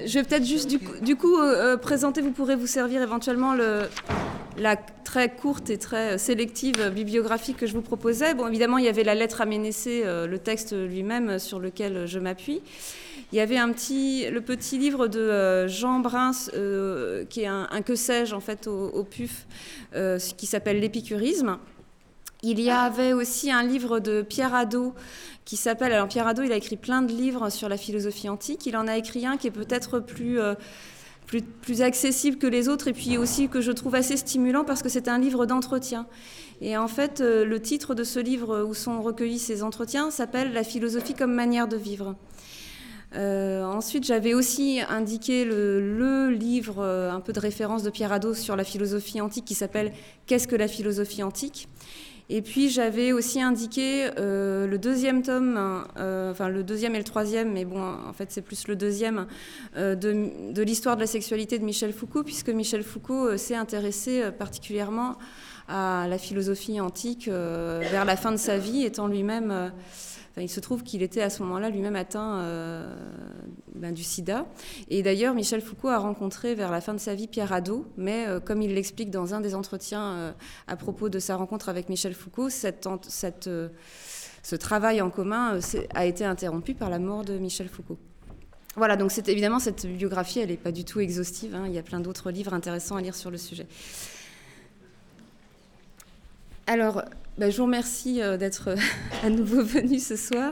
Je vais peut-être juste du coup présenter, vous pourrez vous servir éventuellement la très courte et très sélective bibliographie que je vous proposais. Bon, évidemment, il y avait la lettre à Ménécée, le texte lui-même sur lequel je m'appuie. Il y avait le petit livre de Jean Brun, qui est un que sais-je en fait au PUF, qui s'appelle L'épicurisme. Il y avait aussi un livre de Pierre Hadot qui s'appelle... Alors Pierre Hadot, il a écrit plein de livres sur la philosophie antique. Il en a écrit un qui est peut-être plus accessible que les autres et puis aussi que je trouve assez stimulant parce que c'est un livre d'entretien. Et en fait, le titre de ce livre où sont recueillis ces entretiens s'appelle « La philosophie comme manière de vivre ». Ensuite, j'avais aussi indiqué le livre, un peu de référence de Pierre Hadot sur la philosophie antique qui s'appelle « Qu'est-ce que la philosophie antique ?» Et puis j'avais aussi indiqué le deuxième tome, enfin le deuxième et le troisième, mais bon, en fait c'est plus le deuxième, de l'histoire de la sexualité de Michel Foucault, puisque Michel Foucault s'est intéressé particulièrement à la philosophie antique vers la fin de sa vie, étant lui-même... il se trouve qu'il était à ce moment-là lui-même atteint du sida. Et d'ailleurs, Michel Foucault a rencontré vers la fin de sa vie Pierre Hadot, mais comme il l'explique dans un des entretiens à propos de sa rencontre avec Michel Foucault, ce travail en commun a été interrompu par la mort de Michel Foucault. Voilà, donc évidemment, cette bibliographie, elle n'est pas du tout exhaustive, hein, il y a plein d'autres livres intéressants à lire sur le sujet. Alors... je vous remercie d'être à nouveau venu ce soir.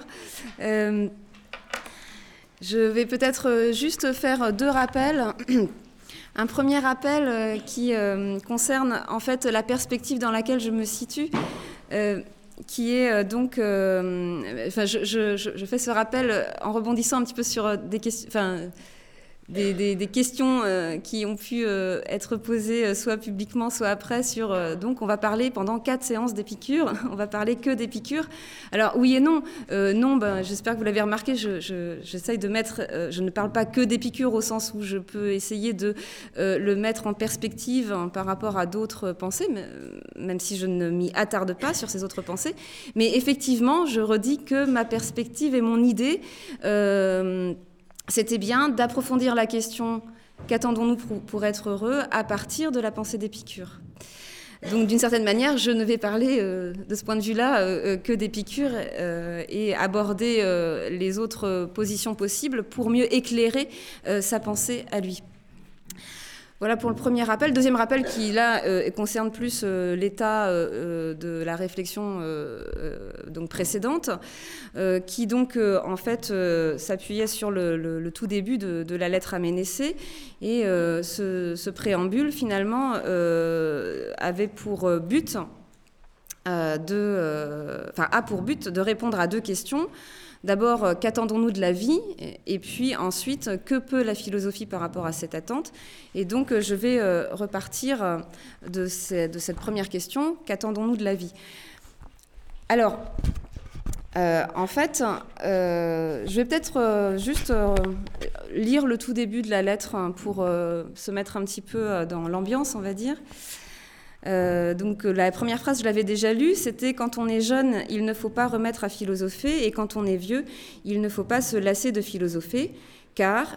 Je vais peut-être juste faire deux rappels. Un premier rappel qui concerne en fait la perspective dans laquelle je me situe, qui est donc... je fais ce rappel en rebondissant un petit peu sur des questions... Des questions qui ont pu être posées soit publiquement, soit après sur... donc, on va parler pendant 4 séances d'Épicure. On va parler que d'Épicure. Alors, oui et non. Non, j'espère que vous l'avez remarqué, j'essaye de mettre... je ne parle pas que d'Épicure au sens où je peux essayer de le mettre en perspective par rapport à d'autres pensées, même si je ne m'y attarde pas sur ces autres pensées. Mais effectivement, je redis que ma perspective et mon idée... c'était bien d'approfondir la question « Qu'attendons-nous pour être heureux ?» à partir de la pensée d'Épicure. Donc, d'une certaine manière, je ne vais parler de ce point de vue-là que d'Épicure et aborder les autres positions possibles pour mieux éclairer sa pensée à lui. Voilà pour le premier rappel. Deuxième rappel qui, là, concerne plus l'état de la réflexion donc précédente, qui donc, en fait, s'appuyait sur le tout début de la lettre à Ménécée. Et ce préambule, finalement, avait pour but a pour but de répondre à deux questions. D'abord, qu'attendons-nous de la vie ? Et puis ensuite, que peut la philosophie par rapport à cette attente ? Et donc, je vais repartir de cette première question, qu'attendons-nous de la vie ? Alors, en fait, je vais peut-être juste lire le tout début de la lettre pour se mettre un petit peu dans l'ambiance, on va dire. Donc la première phrase, je l'avais déjà lue, c'était « Quand on est jeune, il ne faut pas remettre à philosopher, et quand on est vieux, il ne faut pas se lasser de philosopher, car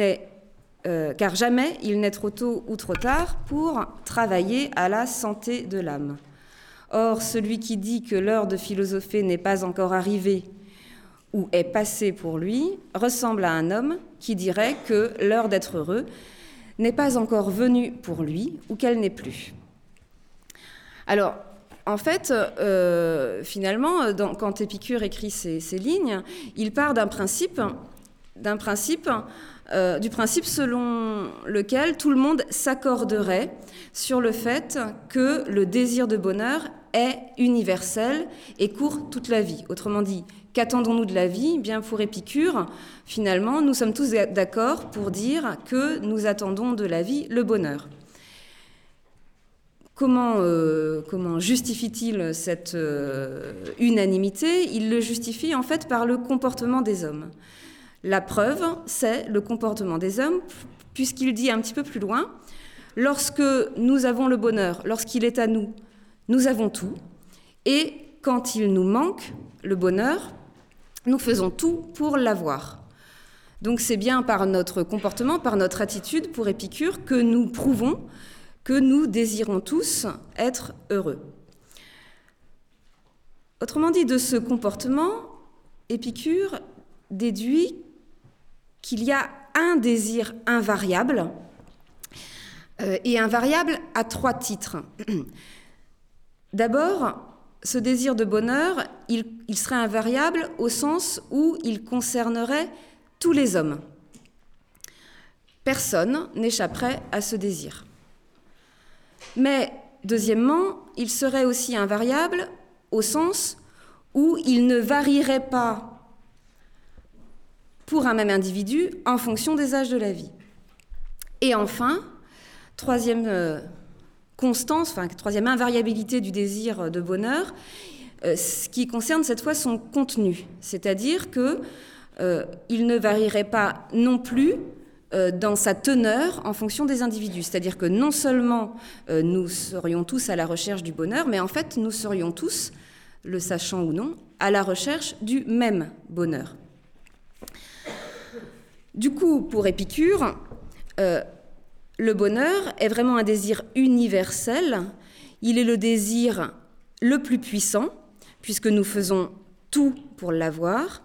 jamais il n'est trop tôt ou trop tard pour travailler à la santé de l'âme. Or, celui qui dit que l'heure de philosopher n'est pas encore arrivée ou est passée pour lui, ressemble à un homme qui dirait que l'heure d'être heureux n'est pas encore venue pour lui ou qu'elle n'est plus. » Alors, en fait, finalement, quand Épicure écrit ces lignes, il part du principe selon lequel tout le monde s'accorderait sur le fait que le désir de bonheur est universel et court toute la vie. Autrement dit, qu'attendons-nous de la vie ? Bien pour Épicure, finalement, nous sommes tous d'accord pour dire que nous attendons de la vie le bonheur. Comment justifie-t-il cette unanimité ? Il le justifie en fait par le comportement des hommes. La preuve, c'est le comportement des hommes, puisqu'il dit un petit peu plus loin, lorsque nous avons le bonheur, lorsqu'il est à nous, nous avons tout, et quand il nous manque le bonheur, nous faisons tout pour l'avoir. Donc c'est bien par notre comportement, par notre attitude pour Épicure que nous prouvons que nous désirons tous être heureux. Autrement dit, de ce comportement, Épicure déduit qu'il y a un désir invariable, et invariable à 3 titres. D'abord, ce désir de bonheur, il serait invariable au sens où il concernerait tous les hommes. Personne n'échapperait à ce désir. Mais, deuxièmement, il serait aussi invariable au sens où il ne varierait pas pour un même individu en fonction des âges de la vie. Et enfin, troisième constance, troisième invariabilité du désir de bonheur, ce qui concerne cette fois son contenu, c'est-à-dire qu'il ne varierait pas non plus dans sa teneur en fonction des individus. C'est-à-dire que non seulement nous serions tous à la recherche du bonheur, mais en fait nous serions tous, le sachant ou non, à la recherche du même bonheur. Du coup, pour Épicure, le bonheur est vraiment un désir universel. Il est le désir le plus puissant, puisque nous faisons tout pour l'avoir,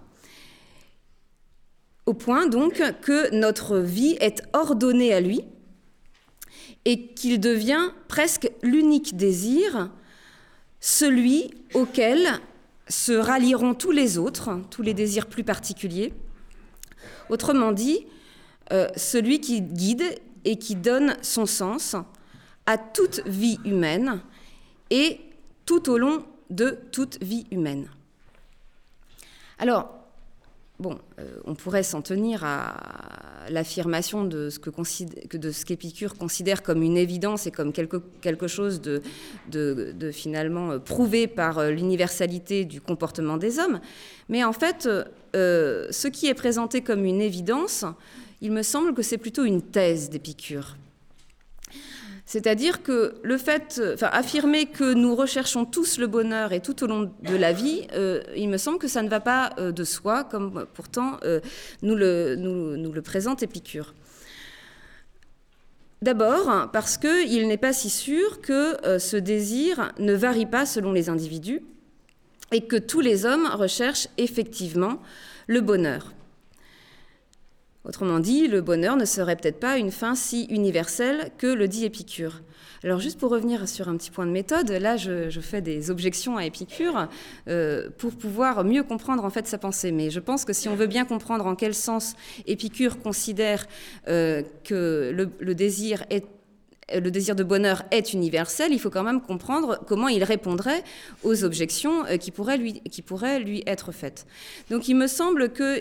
au point donc que notre vie est ordonnée à lui et qu'il devient presque l'unique désir, celui auquel se rallieront tous les autres, tous les désirs plus particuliers. Autrement dit, celui qui guide et qui donne son sens à toute vie humaine et tout au long de toute vie humaine. Alors, on pourrait s'en tenir à l'affirmation de ce qu'Épicure considère comme une évidence et comme quelque chose de finalement prouvé par l'universalité du comportement des hommes. Mais en fait, ce qui est présenté comme une évidence, il me semble que c'est plutôt une thèse d'Épicure. C'est-à-dire que affirmer que nous recherchons tous le bonheur et tout au long de la vie, il me semble que ça ne va pas de soi, comme pourtant nous le présente Épicure. D'abord, parce qu'il n'est pas si sûr que ce désir ne varie pas selon les individus et que tous les hommes recherchent effectivement le bonheur. Autrement dit, le bonheur ne serait peut-être pas une fin si universelle que le dit Épicure. Alors juste pour revenir sur un petit point de méthode, là je fais des objections à Épicure pour pouvoir mieux comprendre en fait sa pensée. Mais je pense que si on veut bien comprendre en quel sens Épicure considère que le désir de bonheur est universel, il faut quand même comprendre comment il répondrait aux objections qui pourraient lui être faites. Donc il me semble que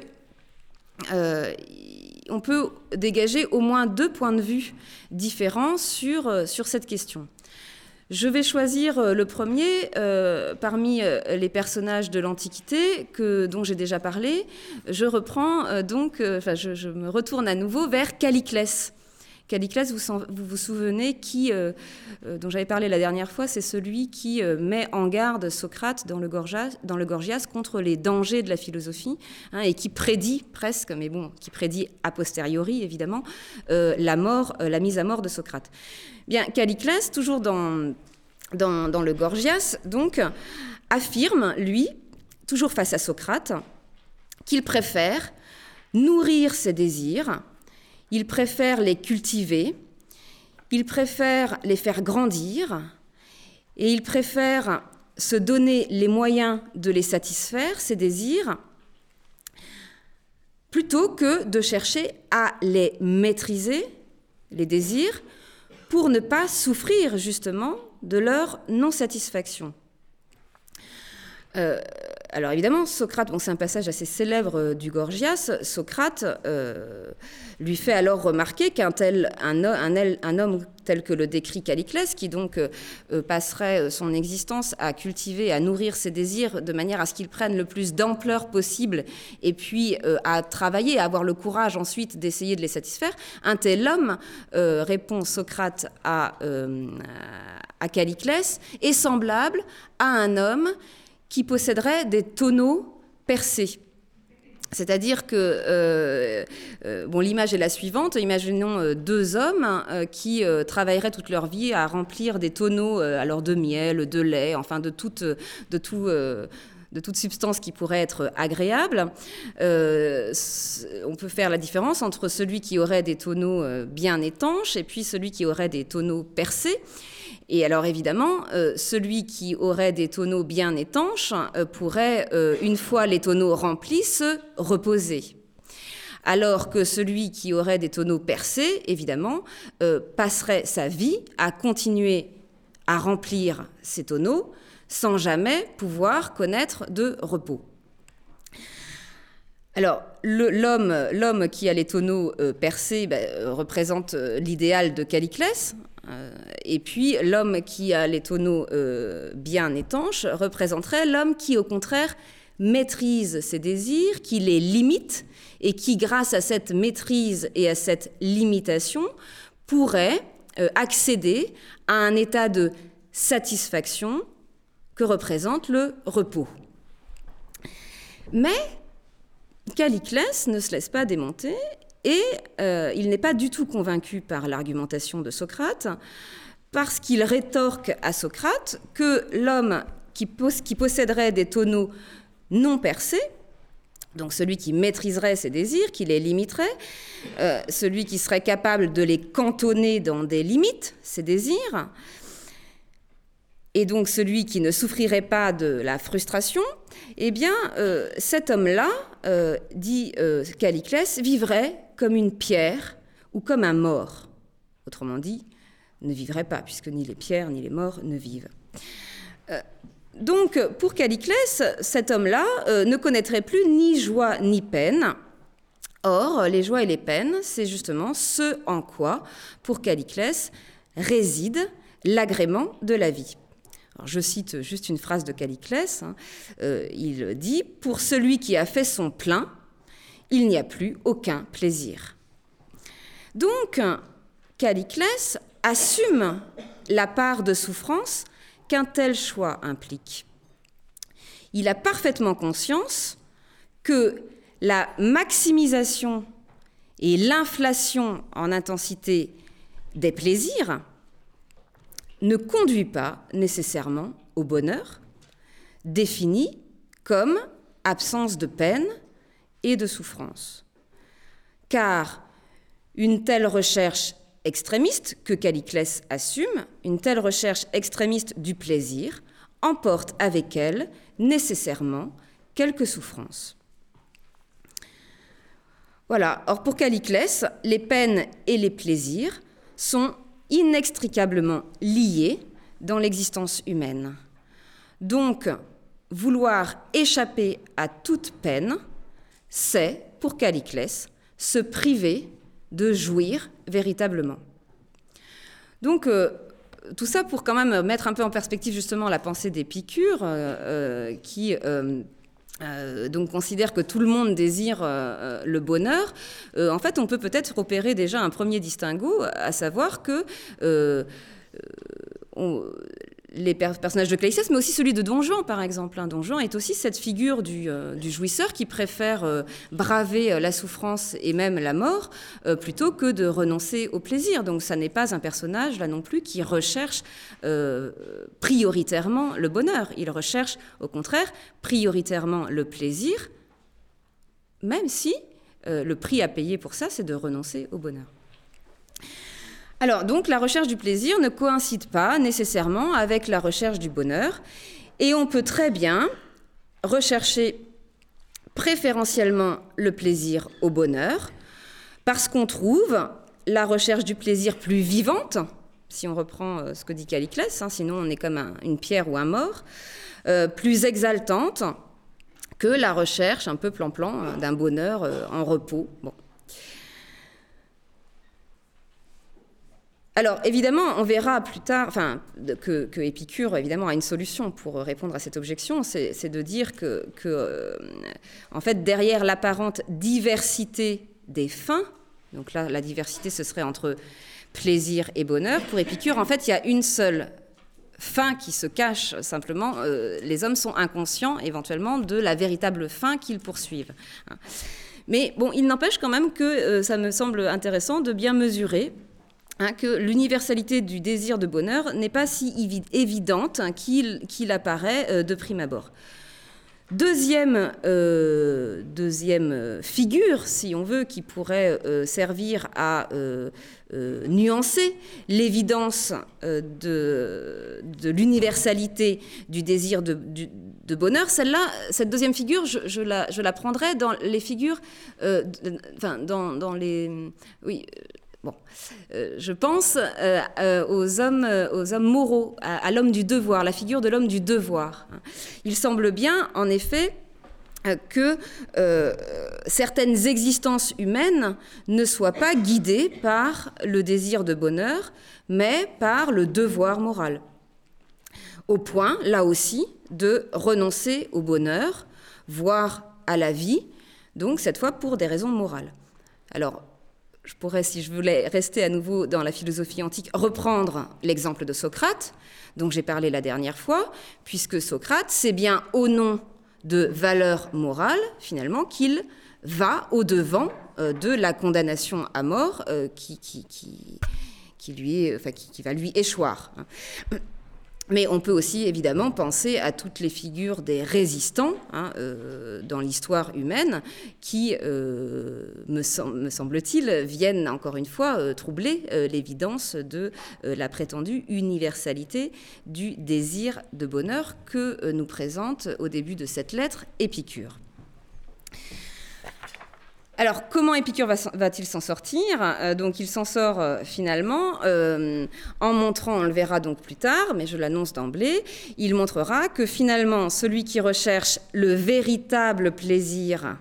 on peut dégager au moins 2 points de vue différents sur cette question. Je vais choisir le premier parmi les personnages de l'Antiquité dont j'ai déjà parlé. Je reprends je me retourne à nouveau vers Calliclès. Calliclès, vous vous souvenez, dont j'avais parlé la dernière fois, c'est celui qui met en garde Socrate dans le Gorgias contre les dangers de la philosophie, et qui prédit presque, mais qui prédit a posteriori évidemment, la mise à mort de Socrate. Bien, Calliclès, toujours dans le Gorgias, donc, affirme, lui, toujours face à Socrate, qu'il préfère nourrir ses désirs. Il préfère les cultiver, il préfère les faire grandir et il préfère se donner les moyens de les satisfaire, ces désirs, plutôt que de chercher à les maîtriser, les désirs, pour ne pas souffrir justement de leur non-satisfaction. Alors évidemment, Socrate, c'est un passage assez célèbre du Gorgias, Socrate lui fait alors remarquer un homme tel que le décrit Calliclès, qui donc passerait son existence à cultiver, à nourrir ses désirs de manière à ce qu'ils prennent le plus d'ampleur possible et puis à travailler, à avoir le courage ensuite d'essayer de les satisfaire. Un tel homme, répond Socrate à Calliclès, est semblable à un homme qui posséderait des tonneaux percés. C'est-à-dire que l'image est la suivante. Imaginons deux hommes qui travailleraient toute leur vie à remplir des tonneaux alors de miel, de lait, enfin de toute substance qui pourrait être agréable. On peut faire la différence entre celui qui aurait des tonneaux bien étanches et puis celui qui aurait des tonneaux percés. Et alors évidemment, celui qui aurait des tonneaux bien étanches pourrait, une fois les tonneaux remplis, se reposer. Alors que celui qui aurait des tonneaux percés, évidemment, passerait sa vie à continuer à remplir ses tonneaux sans jamais pouvoir connaître de repos. Alors, l'homme qui a les tonneaux percés représente l'idéal de Calliclès, et puis l'homme qui a les tonneaux bien étanches représenterait l'homme qui, au contraire, maîtrise ses désirs, qui les limite, et qui, grâce à cette maîtrise et à cette limitation, pourrait accéder à un état de satisfaction que représente le repos. Mais Calliclès ne se laisse pas démonter et il n'est pas du tout convaincu par l'argumentation de Socrate parce qu'il rétorque à Socrate que l'homme qui posséderait des tonneaux non percés, donc celui qui maîtriserait ses désirs, qui les limiterait, celui qui serait capable de les cantonner dans des limites, ses désirs, et donc celui qui ne souffrirait pas de la frustration, eh bien, cet homme-là, dit Calliclès, vivrait comme une pierre ou comme un mort. Autrement dit, ne vivrait pas, puisque ni les pierres ni les morts ne vivent. Donc, pour Calliclès, cet homme-là ne connaîtrait plus ni joie ni peine. Or, les joies et les peines, c'est justement ce en quoi, pour Calliclès, réside l'agrément de la vie. Alors, je cite juste une phrase de Calliclès. Il dit « Pour celui qui a fait son plein, il n'y a plus aucun plaisir. » Donc, Calliclès assume la part de souffrance qu'un tel choix implique. Il a parfaitement conscience que la maximisation et l'inflation en intensité des plaisirs ne conduit pas nécessairement au bonheur, défini comme absence de peine et de souffrance. Car une telle recherche extrémiste que Calliclès assume, une telle recherche extrémiste du plaisir, emporte avec elle nécessairement quelques souffrances. Voilà. Or, pour Calliclès, les peines et les plaisirs sont inextricablement liés dans l'existence humaine. Donc, vouloir échapper à toute peine, c'est, pour Calliclès, se priver de jouir véritablement. Donc, tout ça pour quand même mettre un peu en perspective justement la pensée d'Épicure, qui donc considère que tout le monde désire le bonheur. En fait, on peut peut-être opérer déjà un premier distinguo, à savoir que les personnages de Calliclès, mais aussi celui de Don Juan, par exemple. Don Juan est aussi cette figure du jouisseur qui préfère braver la souffrance et même la mort plutôt que de renoncer au plaisir. Donc ça n'est pas un personnage, là non plus, qui recherche prioritairement le bonheur. Il recherche, au contraire, prioritairement le plaisir, même si le prix à payer pour ça, c'est de renoncer au bonheur. Alors, donc, la recherche du plaisir ne coïncide pas nécessairement avec la recherche du bonheur, et on peut très bien rechercher préférentiellement le plaisir au bonheur, parce qu'on trouve la recherche du plaisir plus vivante, si on reprend ce que dit Calliclès, sinon on est comme une pierre ou un mort, plus exaltante que la recherche un peu plan-plan d'un bonheur en repos. Bon. Alors, évidemment, on verra plus tard que Épicure, évidemment, a une solution pour répondre à cette objection, c'est de dire que, en fait, derrière l'apparente diversité des fins, donc là, la diversité, ce serait entre plaisir et bonheur, pour Épicure, en fait, il y a une seule fin qui se cache simplement, les hommes sont inconscients éventuellement de la véritable fin qu'ils poursuivent. Mais bon, il n'empêche quand même que ça me semble intéressant de bien mesurer que l'universalité du désir de bonheur n'est pas si évidente qu'il apparaît de prime abord. Deuxième figure, si on veut, qui pourrait servir à nuancer l'évidence de l'universalité du désir de bonheur, cette deuxième figure, je la prendrais dans les figures, dans les... Oui, bon, je pense aux hommes moraux, à l'homme du devoir, la figure de l'homme du devoir. Il semble bien, en effet, que certaines existences humaines ne soient pas guidées par le désir de bonheur, mais par le devoir moral. Au point, là aussi, de renoncer au bonheur, voire à la vie, donc cette fois pour des raisons morales. Alors, je pourrais, si je voulais rester à nouveau dans la philosophie antique, reprendre l'exemple de Socrate, dont j'ai parlé la dernière fois, puisque Socrate, c'est bien au nom de valeurs morales, finalement, qu'il va au-devant de la condamnation à mort qui va lui échoir. Mais on peut aussi évidemment penser à toutes les figures des résistants dans l'histoire humaine qui, me semble-t-il, viennent encore une fois troubler l'évidence de la prétendue universalité du désir de bonheur que nous présente au début de cette lettre Épicure. Alors, comment Épicure va-t-il s'en sortir ? Donc, il s'en sort finalement en montrant, on le verra donc plus tard, mais je l'annonce d'emblée, il montrera que finalement, celui qui recherche le véritable plaisir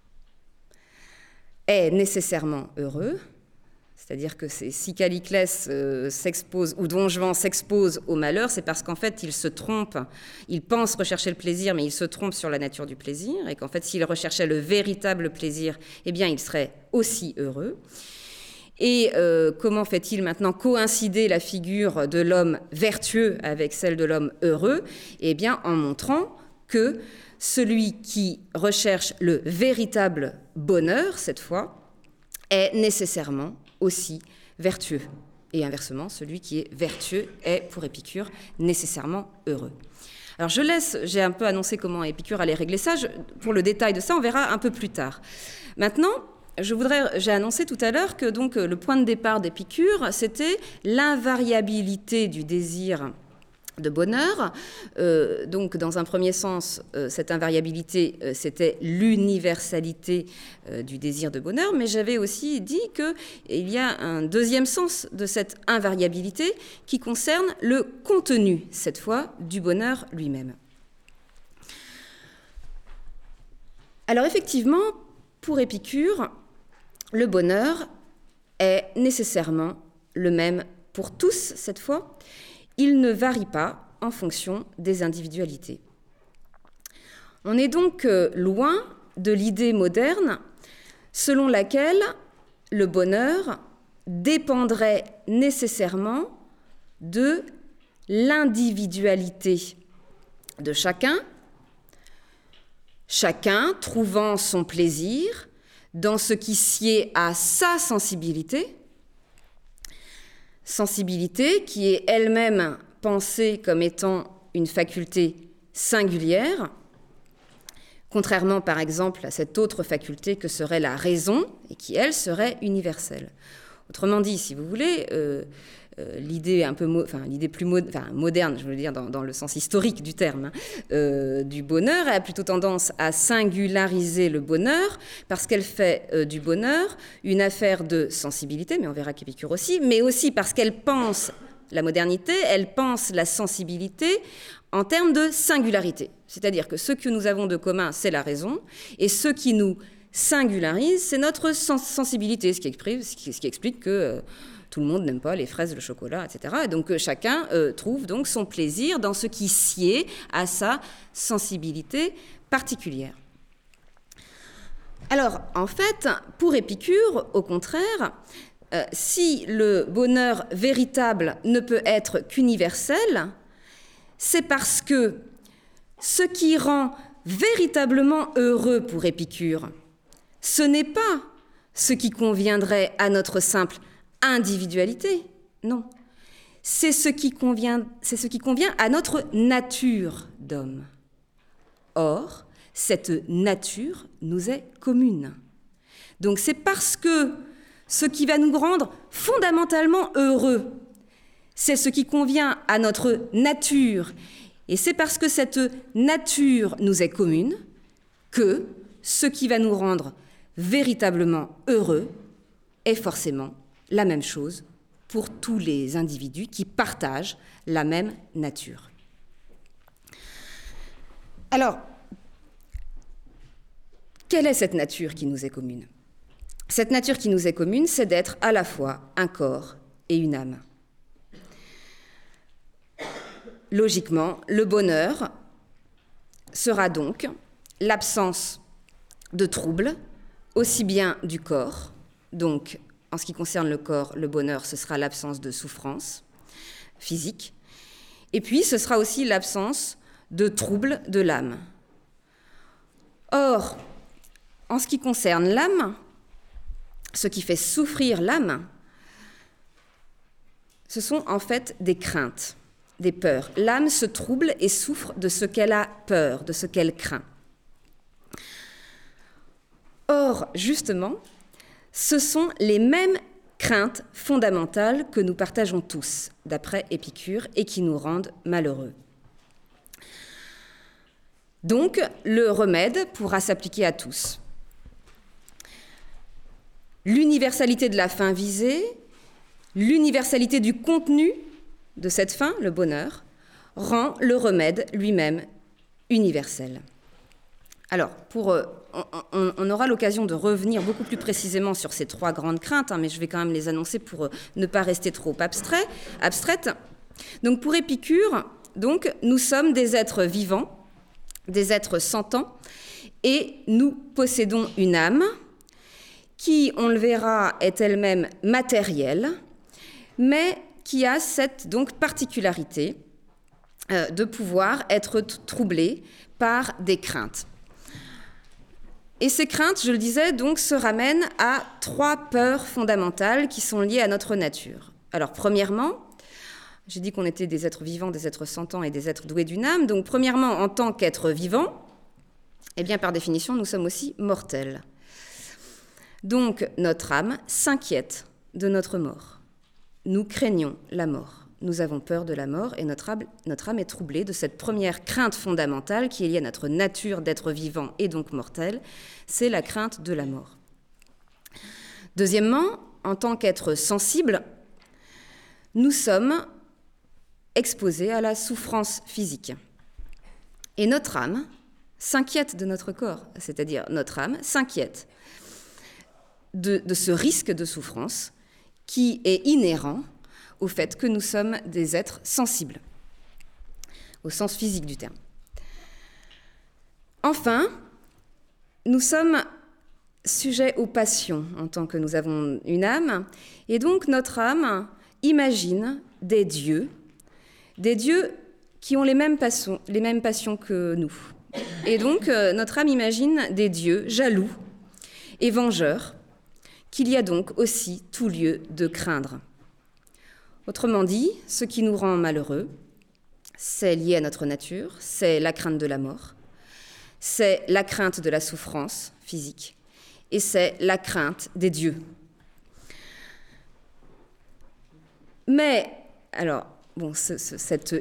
est nécessairement heureux. C'est-à-dire que si Calliclès s'expose, ou Don Juan s'expose au malheur, c'est parce qu'en fait, il se trompe, il pense rechercher le plaisir, mais il se trompe sur la nature du plaisir, et qu'en fait, s'il recherchait le véritable plaisir, eh bien, il serait aussi heureux. Et comment fait-il maintenant coïncider la figure de l'homme vertueux avec celle de l'homme heureux ? Eh bien, en montrant que celui qui recherche le véritable bonheur, cette fois, est nécessairement aussi vertueux. Et inversement, celui qui est vertueux est, pour Épicure, nécessairement heureux. Alors j'ai un peu annoncé comment Épicure allait régler ça. Pour le détail de ça, on verra un peu plus tard. Maintenant, j'ai annoncé tout à l'heure que donc, le point de départ d'Épicure, c'était l'invariabilité du désir de bonheur. Donc, dans un premier sens, cette invariabilité, c'était l'universalité du désir de bonheur, mais j'avais aussi dit qu'il y a un deuxième sens de cette invariabilité qui concerne le contenu, cette fois, du bonheur lui-même. Alors, effectivement, pour Épicure, le bonheur est nécessairement le même pour tous, cette fois. Il ne varie pas en fonction des individualités. On est donc loin de l'idée moderne selon laquelle le bonheur dépendrait nécessairement de l'individualité de chacun trouvant son plaisir dans ce qui sied à sa sensibilité qui est elle-même pensée comme étant une faculté singulière, contrairement par exemple à cette autre faculté que serait la raison, et qui, elle, serait universelle. Autrement dit, si vous voulez, l'idée plus moderne, je veux dire dans le sens historique du terme, du bonheur, elle a plutôt tendance à singulariser le bonheur parce qu'elle fait du bonheur une affaire de sensibilité, mais on verra qu'Épicure aussi, mais aussi parce qu'elle pense la modernité, elle pense la sensibilité en termes de singularité. C'est-à-dire que ce que nous avons de commun, c'est la raison, et ce qui nous singularise, c'est notre sensibilité, ce qui explique que tout le monde n'aime pas les fraises, le chocolat, etc. Et donc chacun trouve donc son plaisir dans ce qui sied à sa sensibilité particulière. Alors, en fait, pour Épicure, au contraire, si le bonheur véritable ne peut être qu'universel, c'est parce que ce qui rend véritablement heureux pour Épicure, ce n'est pas ce qui conviendrait à notre simple individualité, non. C'est ce qui convient à notre nature d'homme. Or, cette nature nous est commune. Donc c'est parce que ce qui va nous rendre fondamentalement heureux, c'est ce qui convient à notre nature, et c'est parce que cette nature nous est commune que ce qui va nous rendre véritablement heureux est forcément la même chose pour tous les individus qui partagent la même nature. Alors, quelle est cette nature qui nous est commune ? Cette nature qui nous est commune, c'est d'être à la fois un corps et une âme. Logiquement, le bonheur sera donc l'absence de troubles, aussi bien du corps, donc en ce qui concerne le corps, le bonheur, ce sera l'absence de souffrance physique, et puis ce sera aussi l'absence de troubles de l'âme. Or, en ce qui concerne l'âme, ce qui fait souffrir l'âme, ce sont en fait des craintes, des peurs. L'âme se trouble et souffre de ce qu'elle a peur, de ce qu'elle craint. Or, justement, ce sont les mêmes craintes fondamentales que nous partageons tous, d'après Épicure, et qui nous rendent malheureux. Donc, le remède pourra s'appliquer à tous. L'universalité de la fin visée, l'universalité du contenu de cette fin, le bonheur, rend le remède lui-même universel. Alors, on aura l'occasion de revenir beaucoup plus précisément sur ces trois grandes craintes, mais je vais quand même les annoncer pour ne pas rester trop abstraites. Donc, pour Épicure, nous sommes des êtres vivants, des êtres sentants, et nous possédons une âme qui, on le verra, est elle-même matérielle, mais qui a cette particularité de pouvoir être troublée par des craintes. Et ces craintes, je le disais, se ramènent à trois peurs fondamentales qui sont liées à notre nature. Alors, premièrement, j'ai dit qu'on était des êtres vivants, des êtres sentants et des êtres doués d'une âme. Donc, premièrement, en tant qu'êtres vivants, eh bien, par définition, nous sommes aussi mortels. Donc, notre âme s'inquiète de notre mort. Nous craignons la mort. Nous avons peur de la mort et notre âme est troublée de cette première crainte fondamentale qui est liée à notre nature d'être vivant et donc mortel, c'est la crainte de la mort. Deuxièmement, en tant qu'être sensible, nous sommes exposés à la souffrance physique. Et notre âme s'inquiète de notre corps, c'est-à-dire notre âme s'inquiète de ce risque de souffrance qui est inhérent au fait que nous sommes des êtres sensibles, au sens physique du terme. Enfin, nous sommes sujets aux passions en tant que nous avons une âme, et donc notre âme imagine des dieux qui ont les mêmes passions que nous. Et donc notre âme imagine des dieux jaloux et vengeurs, qu'il y a donc aussi tout lieu de craindre. Autrement dit, ce qui nous rend malheureux, c'est lié à notre nature, c'est la crainte de la mort, c'est la crainte de la souffrance physique, et c'est la crainte des dieux. Mais, alors, cette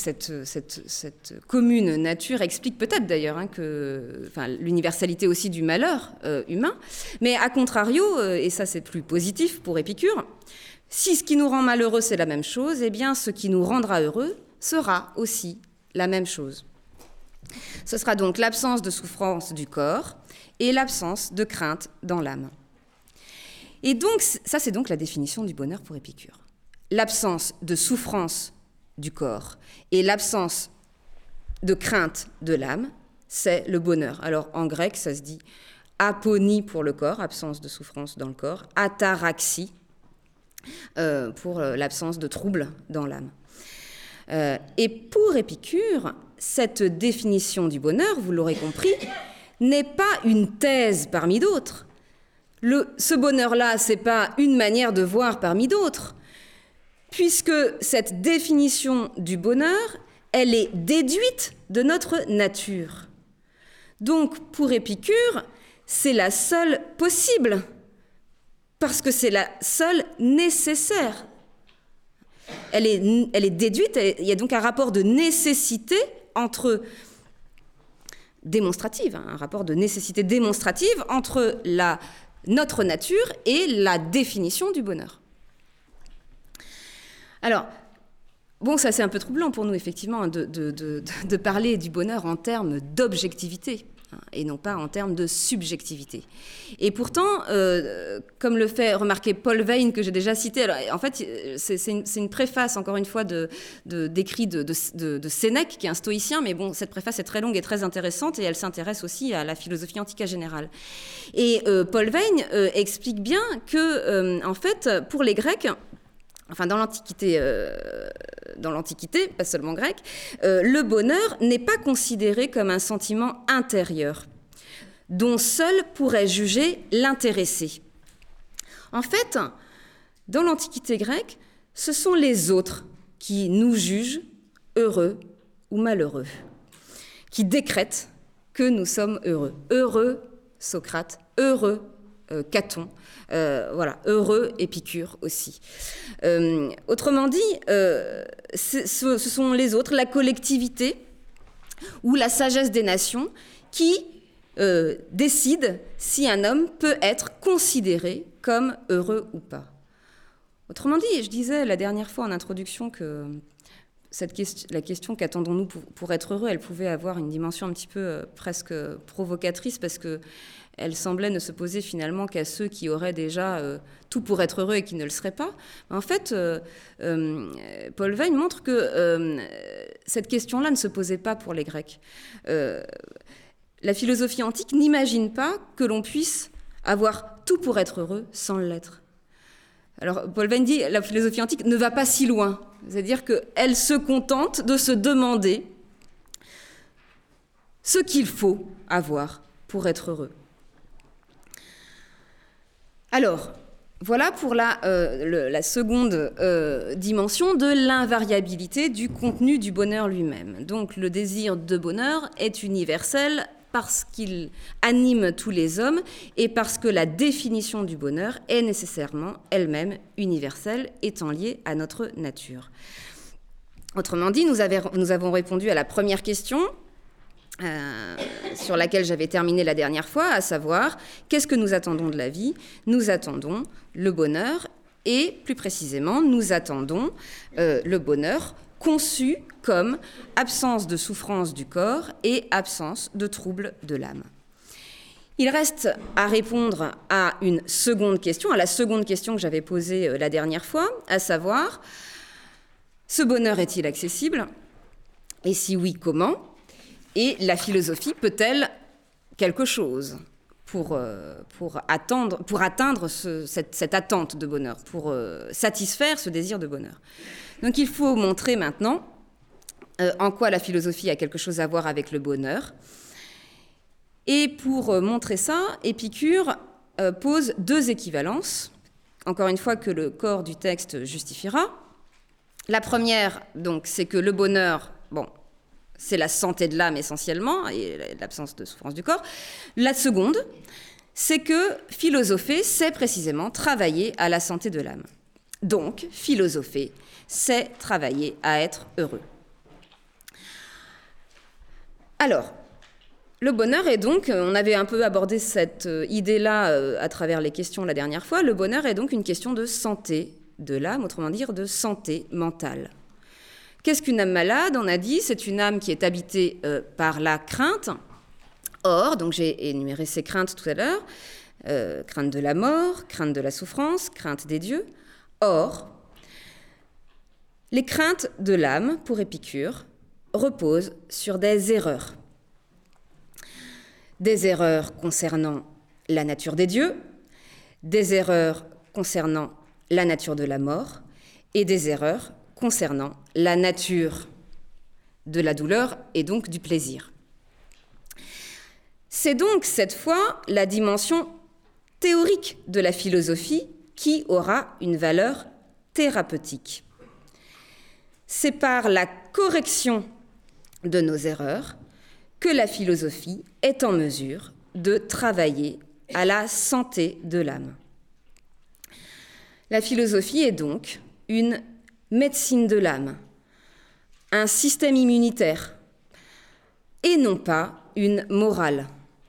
commune nature explique peut-être d'ailleurs l'universalité aussi du malheur humain, mais à contrario, et ça c'est plus positif pour Épicure, si ce qui nous rend malheureux c'est la même chose, eh bien ce qui nous rendra heureux sera aussi la même chose. Ce sera donc l'absence de souffrance du corps et l'absence de crainte dans l'âme. Et donc, ça c'est donc la définition du bonheur pour Épicure. L'absence de souffrance du corps et l'absence de crainte de l'âme, c'est le bonheur. Alors en grec, ça se dit aponie pour le corps, absence de souffrance dans le corps, ataraxie pour l'absence de trouble dans l'âme. Et pour Épicure, cette définition du bonheur, vous l'aurez compris, n'est pas une thèse parmi d'autres. Ce bonheur-là, ce n'est pas une manière de voir parmi d'autres, puisque cette définition du bonheur, elle est déduite de notre nature. Donc, pour Épicure, c'est la seule possible, parce que c'est la seule nécessaire. Elle est déduite, il y a donc un rapport de nécessité démonstrative, un rapport de nécessité démonstrative entre notre nature et la définition du bonheur. Alors, bon, ça c'est un peu troublant pour nous, effectivement, de parler du bonheur en termes d'objectivité, et non pas en termes de subjectivité. Et pourtant, comme le fait remarquer Paul Veyne, que j'ai déjà cité, alors, en fait, c'est une préface, encore une fois, d'écrit de Sénèque, qui est un stoïcien, mais bon, cette préface est très longue et très intéressante, et elle s'intéresse aussi à la philosophie antique générale. Et Paul Veyne explique bien que, en fait, pour les Grecs, enfin dans l'Antiquité, pas seulement grecque, le bonheur n'est pas considéré comme un sentiment intérieur, dont seul pourrait juger l'intéressé. En fait, dans l'Antiquité grecque, ce sont les autres qui nous jugent heureux ou malheureux, qui décrètent que nous sommes heureux. Heureux Socrate, heureux Caton, voilà, heureux Épicure aussi. Autrement dit, ce sont les autres, la collectivité ou la sagesse des nations qui décide si un homme peut être considéré comme heureux ou pas. Autrement dit, je disais la dernière fois en introduction que la question qu'attendons-nous pour être heureux, elle pouvait avoir une dimension un petit peu presque provocatrice, parce que elle semblait ne se poser finalement qu'à ceux qui auraient déjà tout pour être heureux et qui ne le seraient pas. En fait, Paul Veyne montre que cette question-là ne se posait pas pour les Grecs. La philosophie antique n'imagine pas que l'on puisse avoir tout pour être heureux sans l'être. Alors, Paul Veyne dit, la philosophie antique ne va pas si loin. C'est-à-dire qu'elle se contente de se demander ce qu'il faut avoir pour être heureux. Alors, voilà pour la seconde dimension de l'invariabilité du contenu du bonheur lui-même. Donc, le désir de bonheur est universel parce qu'il anime tous les hommes et parce que la définition du bonheur est nécessairement elle-même universelle, étant liée à notre nature. Autrement dit, nous avons répondu à la première question sur laquelle j'avais terminé la dernière fois, à savoir, qu'est-ce que nous attendons de la vie ? Nous attendons le bonheur, et plus précisément, nous attendons le bonheur conçu comme absence de souffrance du corps et absence de trouble de l'âme. Il reste à répondre à une seconde question, à la seconde question que j'avais posée la dernière fois, à savoir, ce bonheur est-il accessible ? Et si oui, comment ? Et la philosophie peut-elle quelque chose pour atteindre cette attente de bonheur, pour satisfaire ce désir de bonheur ? Donc il faut montrer maintenant en quoi la philosophie a quelque chose à voir avec le bonheur. Et pour montrer ça, Épicure pose deux équivalences, encore une fois que le corps du texte justifiera. La première, donc, c'est que le bonheur, c'est la santé de l'âme essentiellement, et l'absence de souffrance du corps. La seconde, c'est que philosopher, c'est précisément travailler à la santé de l'âme. Donc, philosopher, c'est travailler à être heureux. Alors, le bonheur est donc, on avait un peu abordé cette idée-là à travers les questions la dernière fois, le bonheur est donc une question de santé de l'âme, autrement dire de santé mentale. Qu'est-ce qu'une âme malade ? On a dit, c'est une âme qui est habitée par la crainte. Or, donc j'ai énuméré ces craintes tout à l'heure, crainte de la mort, crainte de la souffrance, crainte des dieux. Or, les craintes de l'âme, pour Épicure, reposent sur des erreurs. Des erreurs concernant la nature des dieux, des erreurs concernant la nature de la mort, et des erreurs concernant la nature de la douleur et donc du plaisir. C'est donc cette fois la dimension théorique de la philosophie qui aura une valeur thérapeutique. C'est par la correction de nos erreurs que la philosophie est en mesure de travailler à la santé de l'âme. La philosophie est donc une médecine de l'âme, un système immunitaire, et non pas une morale.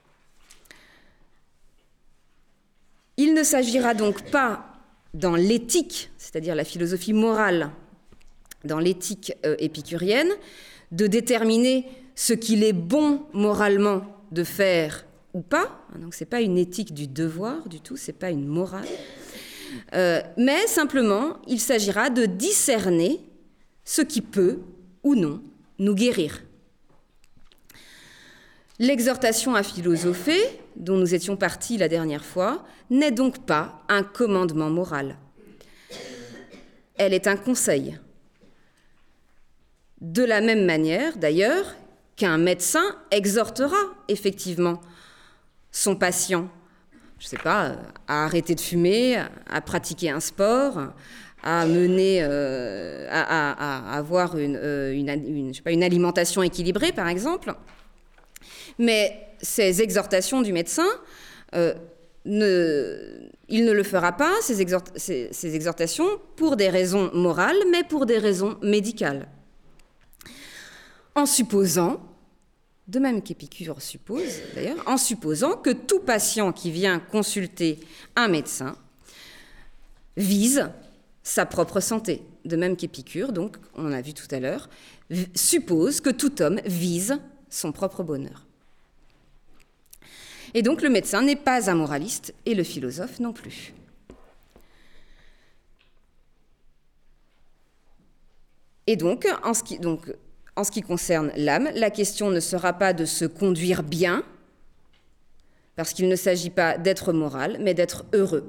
Il ne s'agira donc pas dans l'éthique, c'est-à-dire la philosophie morale, dans l'éthique épicurienne, de déterminer ce qu'il est bon moralement de faire ou pas. Donc ce n'est pas une éthique du devoir du tout, ce n'est pas une morale. Mais simplement, il s'agira de discerner ce qui peut ou non nous guérir. L'exhortation à philosopher, dont nous étions partis la dernière fois, n'est donc pas un commandement moral. Elle est un conseil. De la même manière, d'ailleurs, qu'un médecin exhortera effectivement son patient, je ne sais pas, à arrêter de fumer, à pratiquer un sport, à mener, à avoir une alimentation équilibrée, par exemple. Mais ces exhortations du médecin, il ne le fera pas, ces exhortations, pour des raisons morales, mais pour des raisons médicales. En supposant, de même qu'Épicure suppose d'ailleurs, en supposant que tout patient qui vient consulter un médecin vise sa propre santé. De même qu'Épicure, donc, on a vu tout à l'heure, suppose que tout homme vise son propre bonheur. Et donc le médecin n'est pas un moraliste et le philosophe non plus. Et donc, en ce qui concerne l'âme, la question ne sera pas de se conduire bien, parce qu'il ne s'agit pas d'être moral, mais d'être heureux.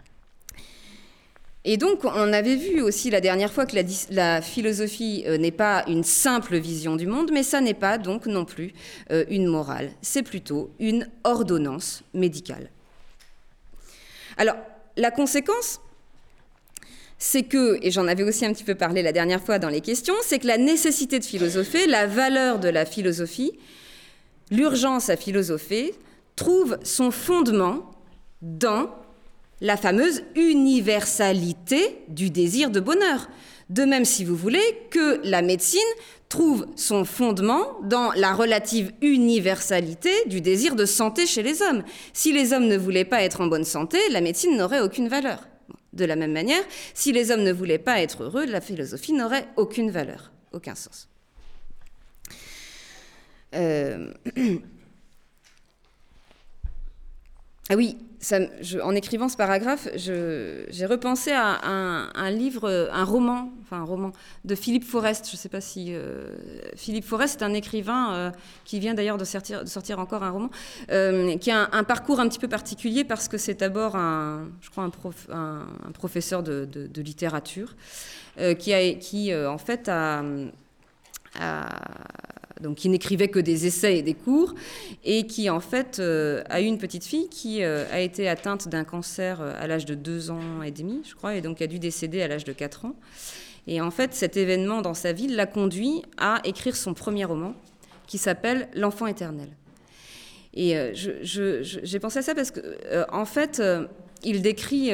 Et donc, on avait vu aussi la dernière fois que la philosophie n'est pas une simple vision du monde, mais ça n'est pas donc non plus une morale, c'est plutôt une ordonnance médicale. Alors, la conséquence, c'est que, et j'en avais aussi un petit peu parlé la dernière fois dans les questions, c'est que la nécessité de philosopher, la valeur de la philosophie, l'urgence à philosopher, trouve son fondement dans la fameuse universalité du désir de bonheur. De même, si vous voulez, que la médecine trouve son fondement dans la relative universalité du désir de santé chez les hommes. Si les hommes ne voulaient pas être en bonne santé, la médecine n'aurait aucune valeur. De la même manière, si les hommes ne voulaient pas être heureux, la philosophie n'aurait aucune valeur, aucun sens. Ah oui, en écrivant ce paragraphe, j'ai repensé à un livre, un roman de Philippe Forest. Je ne sais pas si Philippe Forest est un écrivain qui vient d'ailleurs de sortir encore un roman, qui a un parcours un petit peu particulier parce que c'est d'abord un professeur de littérature qui en fait donc qui n'écrivait que des essais et des cours, et qui en fait a eu une petite fille qui a été atteinte d'un cancer à l'âge de 2 ans et demi, je crois, et donc a dû décéder à l'âge de 4 ans. Et en fait, cet événement dans sa vie l'a conduit à écrire son premier roman, qui s'appelle « L'enfant éternel ». Et j'ai pensé à ça parce que, en fait, il décrit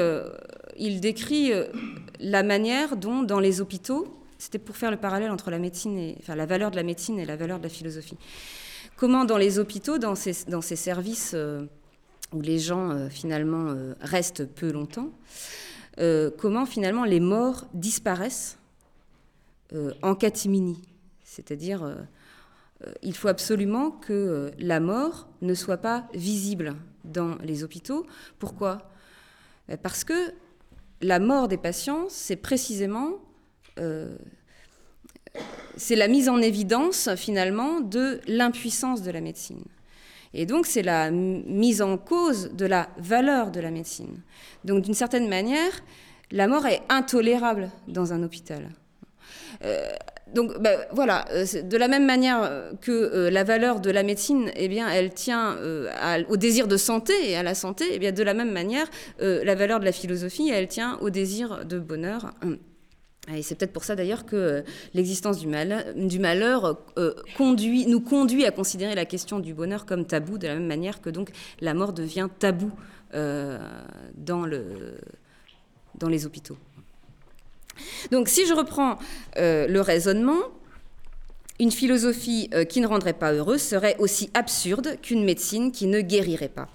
la manière dont, dans les hôpitaux, c'était pour faire le parallèle entre la médecine la valeur de la médecine et la valeur de la philosophie. Comment dans les hôpitaux, dans ces services où les gens finalement restent peu longtemps, comment finalement les morts disparaissent en catimini. C'est-à-dire, il faut absolument que la mort ne soit pas visible dans les hôpitaux. Pourquoi ? Parce que la mort des patients, c'est précisément... c'est la mise en évidence, finalement, de l'impuissance de la médecine. Et donc, c'est la mise en cause de la valeur de la médecine. Donc, d'une certaine manière, la mort est intolérable dans un hôpital. Donc voilà, de la même manière que la valeur de la médecine, eh bien, elle tient au désir de santé et à la santé, eh bien, de la même manière, la valeur de la philosophie, elle tient au désir de bonheur. Et c'est peut-être pour ça d'ailleurs que l'existence du malheur nous conduit à considérer la question du bonheur comme tabou, de la même manière que donc la mort devient tabou dans les hôpitaux. Donc si je reprends le raisonnement, une philosophie qui ne rendrait pas heureux serait aussi absurde qu'une médecine qui ne guérirait pas.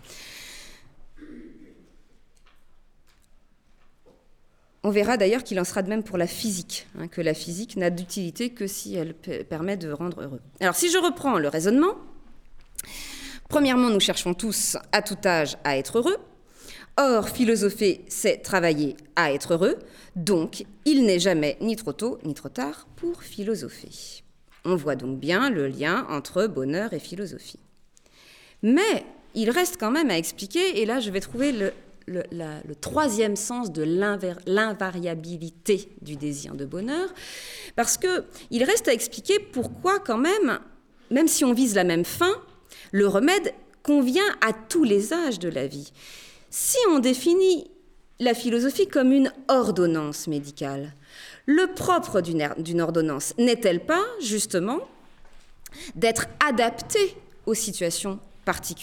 On verra d'ailleurs qu'il en sera de même pour la physique, que la physique n'a d'utilité que si elle permet de rendre heureux. Alors si je reprends le raisonnement, premièrement, nous cherchons tous à tout âge à être heureux. Or, philosopher, c'est travailler à être heureux, donc il n'est jamais ni trop tôt ni trop tard pour philosopher. On voit donc bien le lien entre bonheur et philosophie. Mais il reste quand même à expliquer, et là je vais trouver le troisième sens de l'invariabilité du désir de bonheur, parce qu'il reste à expliquer pourquoi quand même si on vise la même fin, le remède convient à tous les âges de la vie. Si on définit la philosophie comme une ordonnance médicale, le propre d'une ordonnance n'est-elle pas, justement, d'être adaptée aux situations particulières ?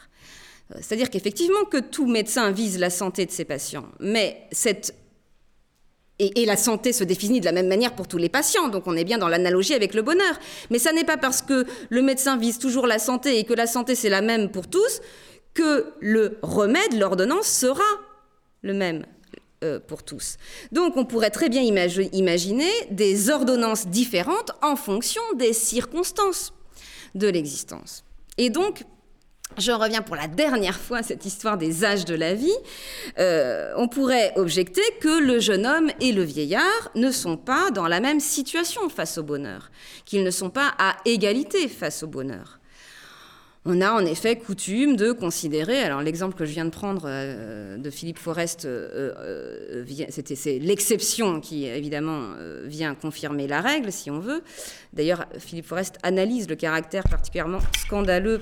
C'est-à-dire qu'effectivement que tout médecin vise la santé de ses patients, mais et la santé se définit de la même manière pour tous les patients, donc on est bien dans l'analogie avec le bonheur. Mais ça n'est pas parce que le médecin vise toujours la santé et que la santé c'est la même pour tous que le remède, l'ordonnance, sera le même pour tous. Donc on pourrait très bien imaginer des ordonnances différentes en fonction des circonstances de l'existence. Et donc, j'en reviens pour la dernière fois à cette histoire des âges de la vie. On pourrait objecter que le jeune homme et le vieillard ne sont pas dans la même situation face au bonheur, qu'ils ne sont pas à égalité face au bonheur. On a en effet coutume de considérer, alors l'exemple que je viens de prendre de Philippe Forest, c'est l'exception qui évidemment vient confirmer la règle, si on veut. D'ailleurs, Philippe Forest analyse le caractère particulièrement scandaleux,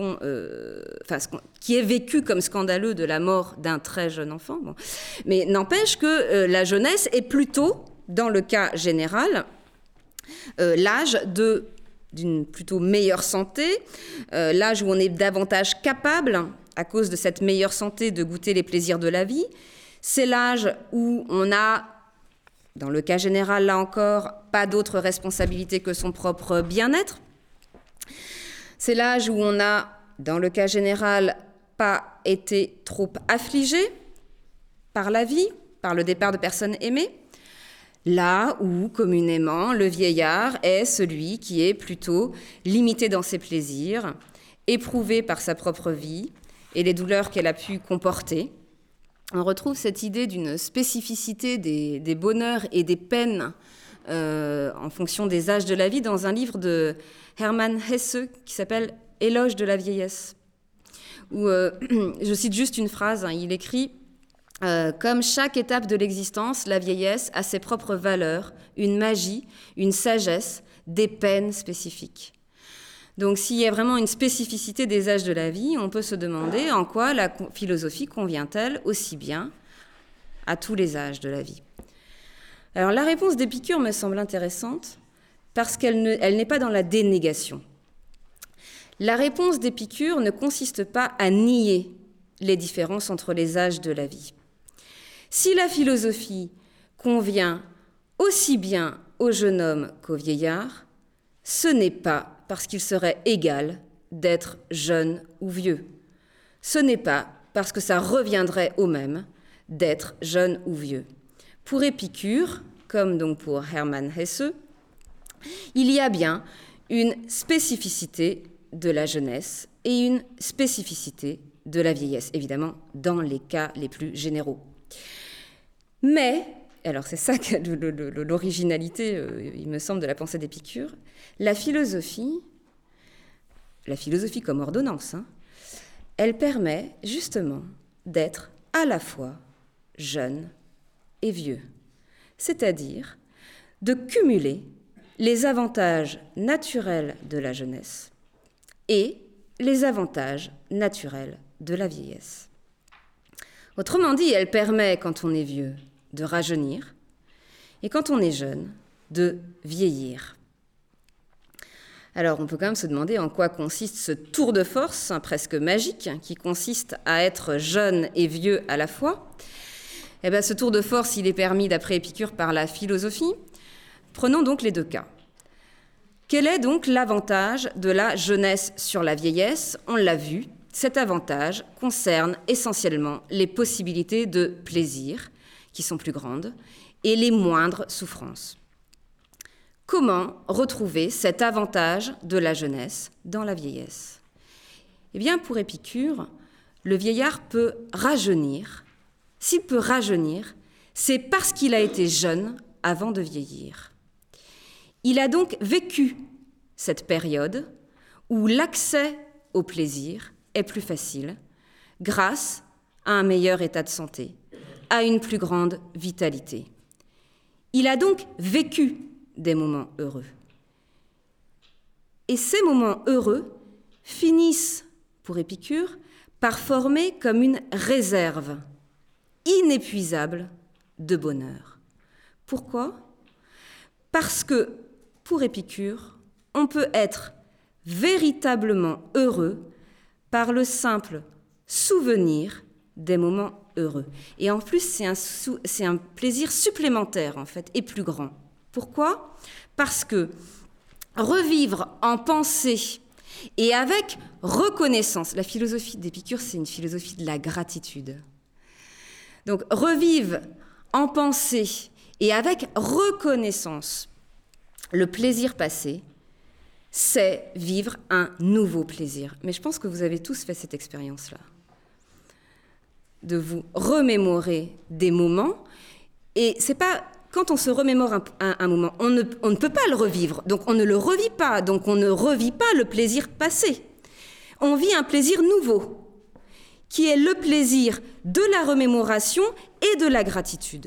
qui est vécu comme scandaleux de la mort d'un très jeune enfant. Bon. Mais n'empêche que la jeunesse est plutôt, dans le cas général, l'âge d'une plutôt meilleure santé, l'âge où on est davantage capable, à cause de cette meilleure santé, de goûter les plaisirs de la vie. C'est l'âge où on a, dans le cas général, là encore, pas d'autre responsabilité que son propre bien-être. C'est l'âge où on a, dans le cas général, pas été trop affligé par la vie, par le départ de personnes aimées. Là où, communément, le vieillard est celui qui est plutôt limité dans ses plaisirs, éprouvé par sa propre vie et les douleurs qu'elle a pu comporter. On retrouve cette idée d'une spécificité des bonheurs et des peines en fonction des âges de la vie dans un livre de Hermann Hesse qui s'appelle « Éloge de la vieillesse », où, je cite juste une phrase, il écrit « Comme chaque étape de l'existence, la vieillesse a ses propres valeurs, une magie, une sagesse, des peines spécifiques. » Donc s'il y a vraiment une spécificité des âges de la vie, on peut se demander en quoi la philosophie convient-elle aussi bien à tous les âges de la vie. Alors la réponse d'Épicure me semble intéressante parce qu'elle n'est pas dans la dénégation. La réponse d'Épicure ne consiste pas à nier les différences entre les âges de la vie. Si la philosophie convient aussi bien au jeune homme qu'au vieillard, ce n'est pas parce qu'il serait égal d'être jeune ou vieux. Ce n'est pas parce que ça reviendrait au même d'être jeune ou vieux. Pour Épicure, comme donc pour Hermann Hesse, il y a bien une spécificité de la jeunesse et une spécificité de la vieillesse, évidemment dans les cas les plus généraux. Mais, alors c'est ça que l'originalité, il me semble, de la pensée d'Épicure, la philosophie comme ordonnance, elle permet justement d'être à la fois jeune et vieux, c'est-à-dire de cumuler les avantages naturels de la jeunesse et les avantages naturels de la vieillesse. Autrement dit, elle permet, quand on est vieux, de rajeunir, et quand on est jeune, de vieillir. Alors, on peut quand même se demander en quoi consiste ce tour de force, presque magique, qui consiste à être jeune et vieux à la fois. Eh bien, ce tour de force, il est permis, d'après Épicure, par la philosophie. Prenons donc les deux cas. Quel est donc l'avantage de la jeunesse sur la vieillesse ? On l'a vu, cet avantage concerne essentiellement les possibilités de plaisir, qui sont plus grandes, et les moindres souffrances. Comment retrouver cet avantage de la jeunesse dans la vieillesse ? Eh bien, pour Épicure, le vieillard peut rajeunir. S'il peut rajeunir, c'est parce qu'il a été jeune avant de vieillir. Il a donc vécu cette période où l'accès au plaisir est plus facile grâce à un meilleur état de santé, à une plus grande vitalité. Il a donc vécu des moments heureux. Et ces moments heureux finissent, pour Épicure, par former comme une réserve inépuisable de bonheur. Pourquoi ? Parce que, pour Épicure, on peut être véritablement heureux par le simple souvenir des moments heureux. Et en plus, c'est un plaisir supplémentaire, en fait, et plus grand. Pourquoi ? Parce que revivre en pensée et avec reconnaissance, la philosophie d'Épicure, c'est une philosophie de la gratitude. Donc, revivre en pensée et avec reconnaissance le plaisir passé, c'est vivre un nouveau plaisir. Mais je pense que vous avez tous fait cette expérience-là, de vous remémorer des moments. Et c'est pas quand on se remémore un moment, on ne peut pas le revivre, donc on ne le revit pas, donc on ne revit pas le plaisir passé. On vit un plaisir nouveau, qui est le plaisir de la remémoration et de la gratitude.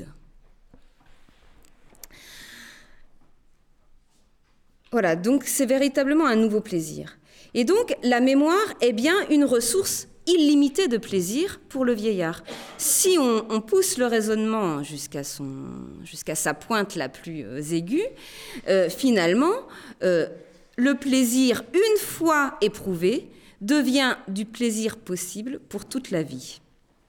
Voilà, donc c'est véritablement un nouveau plaisir. Et donc la mémoire est bien une ressource illimitée de plaisir pour le vieillard. Si on pousse le raisonnement jusqu'à sa pointe la plus aiguë, finalement, le plaisir, une fois éprouvé, devient du plaisir possible pour toute la vie.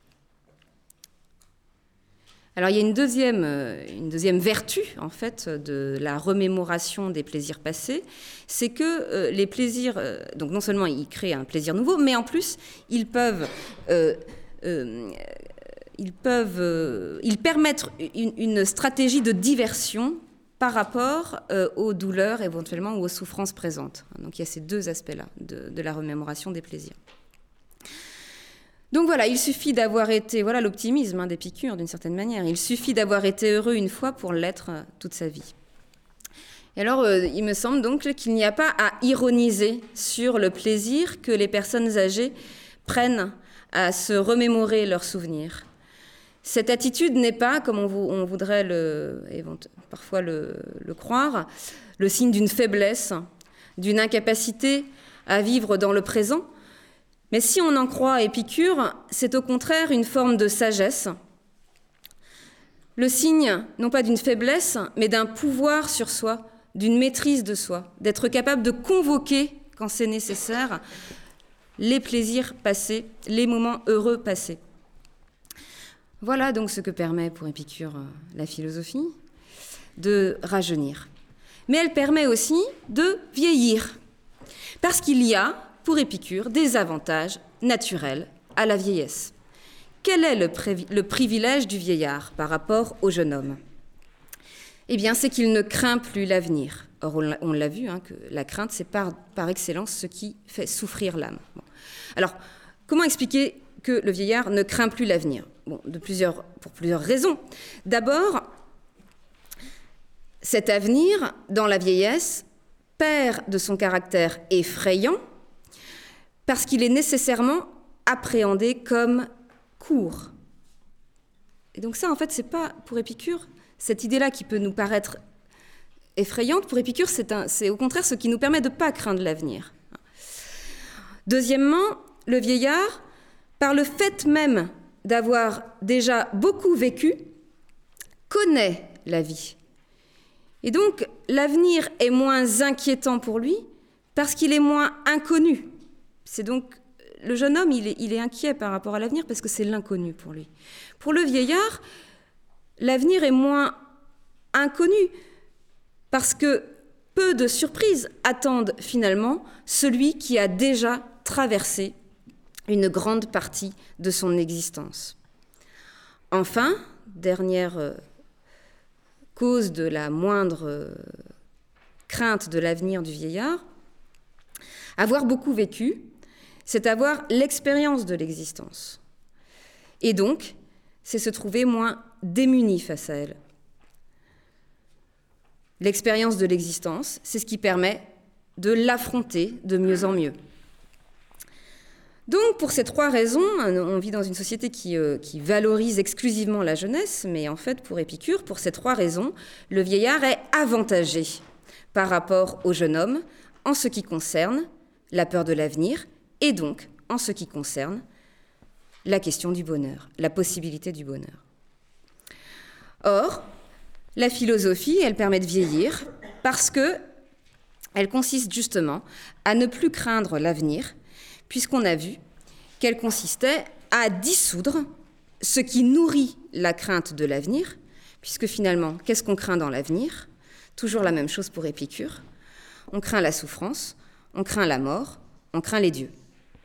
Alors il y a une deuxième vertu en fait de la remémoration des plaisirs passés, c'est que les plaisirs, donc non seulement ils créent un plaisir nouveau, mais en plus ils permettent une stratégie de diversion par rapport aux douleurs éventuellement ou aux souffrances présentes. Donc il y a ces deux aspects-là de la remémoration des plaisirs. Donc voilà, il suffit d'avoir été, voilà l'optimisme d'Épicure d'une certaine manière, il suffit d'avoir été heureux une fois pour l'être toute sa vie. Et alors, il me semble donc qu'il n'y a pas à ironiser sur le plaisir que les personnes âgées prennent à se remémorer leurs souvenirs. Cette attitude n'est pas, comme on voudrait parfois le croire, le signe d'une faiblesse, d'une incapacité à vivre dans le présent. Mais si on en croit Épicure, c'est au contraire une forme de sagesse, le signe non pas d'une faiblesse, mais d'un pouvoir sur soi, d'une maîtrise de soi, d'être capable de convoquer, quand c'est nécessaire, les plaisirs passés, les moments heureux passés. Voilà donc ce que permet pour Épicure la philosophie, de rajeunir. Mais elle permet aussi de vieillir, parce qu'il y a, pour Épicure, des avantages naturels à la vieillesse. Quel est le privilège du vieillard par rapport au jeune homme ? Eh bien, c'est qu'il ne craint plus l'avenir. Or, on l'a vu, que la crainte, c'est par excellence ce qui fait souffrir l'âme. Bon. Alors, comment expliquer que le vieillard ne craint plus l'avenir ? Bon, pour plusieurs raisons. D'abord, cet avenir, dans la vieillesse, perd de son caractère effrayant, parce qu'il est nécessairement appréhendé comme court. Et donc ça, en fait, c'est pas, pour Épicure, cette idée-là qui peut nous paraître effrayante. Pour Épicure, c'est au contraire ce qui nous permet de ne pas craindre l'avenir. Deuxièmement, le vieillard, par le fait même d'avoir déjà beaucoup vécu, connaît la vie. Et donc, l'avenir est moins inquiétant pour lui parce qu'il est moins inconnu. C'est donc, le jeune homme, il est inquiet par rapport à l'avenir parce que c'est l'inconnu pour lui. Pour le vieillard, l'avenir est moins inconnu parce que peu de surprises attendent finalement celui qui a déjà traversé une grande partie de son existence. Enfin, dernière cause de la moindre crainte de l'avenir du vieillard, avoir beaucoup vécu, c'est avoir l'expérience de l'existence. Et donc, c'est se trouver moins démuni face à elle. L'expérience de l'existence, c'est ce qui permet de l'affronter de mieux en mieux. Donc, pour ces trois raisons, on vit dans une société qui valorise exclusivement la jeunesse, mais en fait, pour Épicure, pour ces trois raisons, le vieillard est avantagé par rapport au jeune homme en ce qui concerne la peur de l'avenir et donc en ce qui concerne la question du bonheur, la possibilité du bonheur. Or, la philosophie, elle permet de vieillir parce qu'elle consiste justement à ne plus craindre l'avenir, puisqu'on a vu qu'elle consistait à dissoudre ce qui nourrit la crainte de l'avenir, puisque finalement, qu'est-ce qu'on craint dans l'avenir ? Toujours la même chose pour Épicure. On craint la souffrance, on craint la mort, on craint les dieux.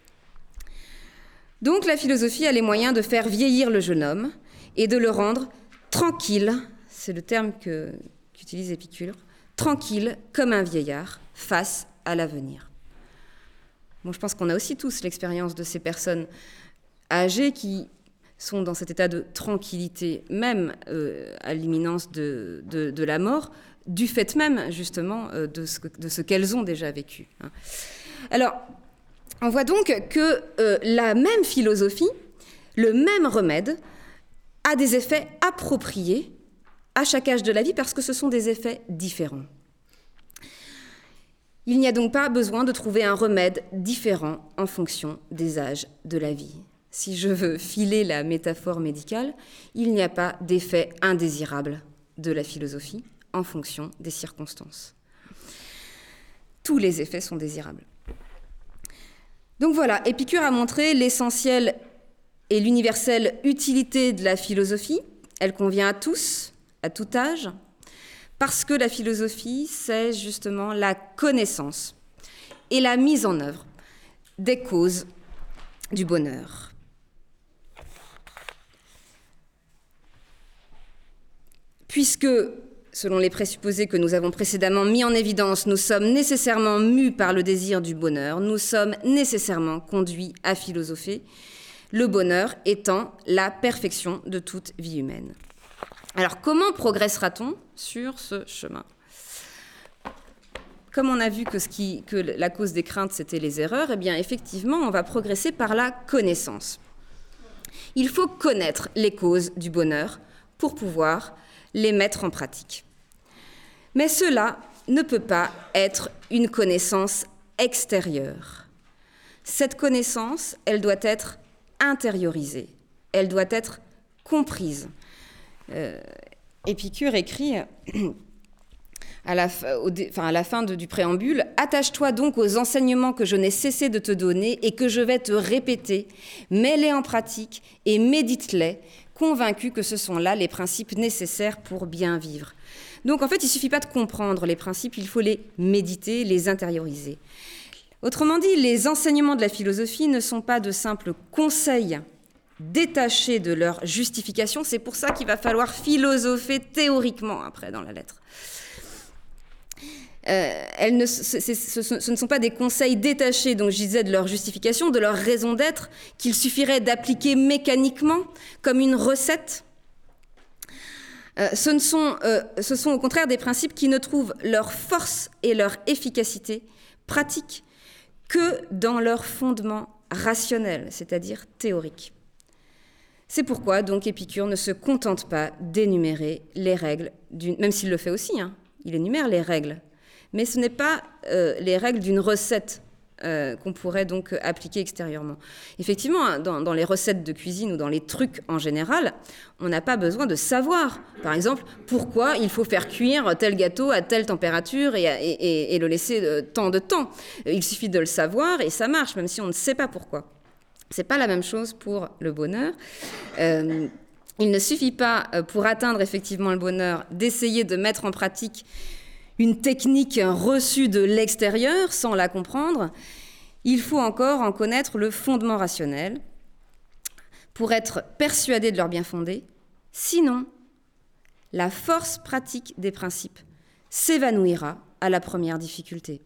Donc la philosophie a les moyens de faire vieillir le jeune homme et de le rendre tranquille, c'est le terme qu'utilise Épicure, tranquille comme un vieillard face à l'avenir. Bon, je pense qu'on a aussi tous l'expérience de ces personnes âgées qui sont dans cet état de tranquillité, même à l'imminence de la mort, du fait même, justement, de ce qu'elles ont déjà vécu. Alors, on voit donc que la même philosophie, le même remède, a des effets appropriés à chaque âge de la vie, parce que ce sont des effets différents. Il n'y a donc pas besoin de trouver un remède différent en fonction des âges de la vie. Si je veux filer la métaphore médicale, il n'y a pas d'effet indésirable de la philosophie en fonction des circonstances. Tous les effets sont désirables. Donc voilà, Épicure a montré l'essentielle et l'universelle utilité de la philosophie. Elle convient à tous, à tout âge, parce que la philosophie, c'est justement la connaissance et la mise en œuvre des causes du bonheur. Puisque, selon les présupposés que nous avons précédemment mis en évidence, nous sommes nécessairement mus par le désir du bonheur, nous sommes nécessairement conduits à philosopher, le bonheur étant la perfection de toute vie humaine. Alors, comment progressera-t-on sur ce chemin ? Comme on a vu que la cause des craintes, c'était les erreurs, eh bien, effectivement, on va progresser par la connaissance. Il faut connaître les causes du bonheur pour pouvoir les mettre en pratique. Mais cela ne peut pas être une connaissance extérieure. Cette connaissance, elle doit être intériorisée, elle doit être comprise. Épicure écrit à la fin du préambule « Attache-toi donc aux enseignements que je n'ai cessé de te donner et que je vais te répéter, mets-les en pratique et médite-les, convaincu que ce sont là les principes nécessaires pour bien vivre. » Donc en fait, il ne suffit pas de comprendre les principes, il faut les méditer, les intérioriser. Autrement dit, les enseignements de la philosophie ne sont pas de simples conseils détachés de leur justification. C'est pour ça qu'il va falloir philosopher théoriquement après dans la lettre. Ce ne sont pas des conseils détachés, donc je disais, de leur justification, de leur raison d'être, qu'il suffirait d'appliquer mécaniquement comme une recette. Ce sont au contraire des principes qui ne trouvent leur force et leur efficacité pratique que dans leur fondement rationnel, c'est-à-dire théorique. C'est pourquoi donc Épicure ne se contente pas d'énumérer les règles, même s'il le fait aussi, il énumère les règles. Mais ce n'est pas les règles d'une recette qu'on pourrait donc appliquer extérieurement. Effectivement, dans les recettes de cuisine ou dans les trucs en général, on n'a pas besoin de savoir, par exemple, pourquoi il faut faire cuire tel gâteau à telle température et le laisser tant de temps. Il suffit de le savoir et ça marche, même si on ne sait pas pourquoi. C'est pas la même chose pour le bonheur. Il ne suffit pas, pour atteindre effectivement le bonheur, d'essayer de mettre en pratique une technique reçue de l'extérieur sans la comprendre. Il faut encore en connaître le fondement rationnel pour être persuadé de leur bien fondé. Sinon, la force pratique des principes s'évanouira à la première difficulté.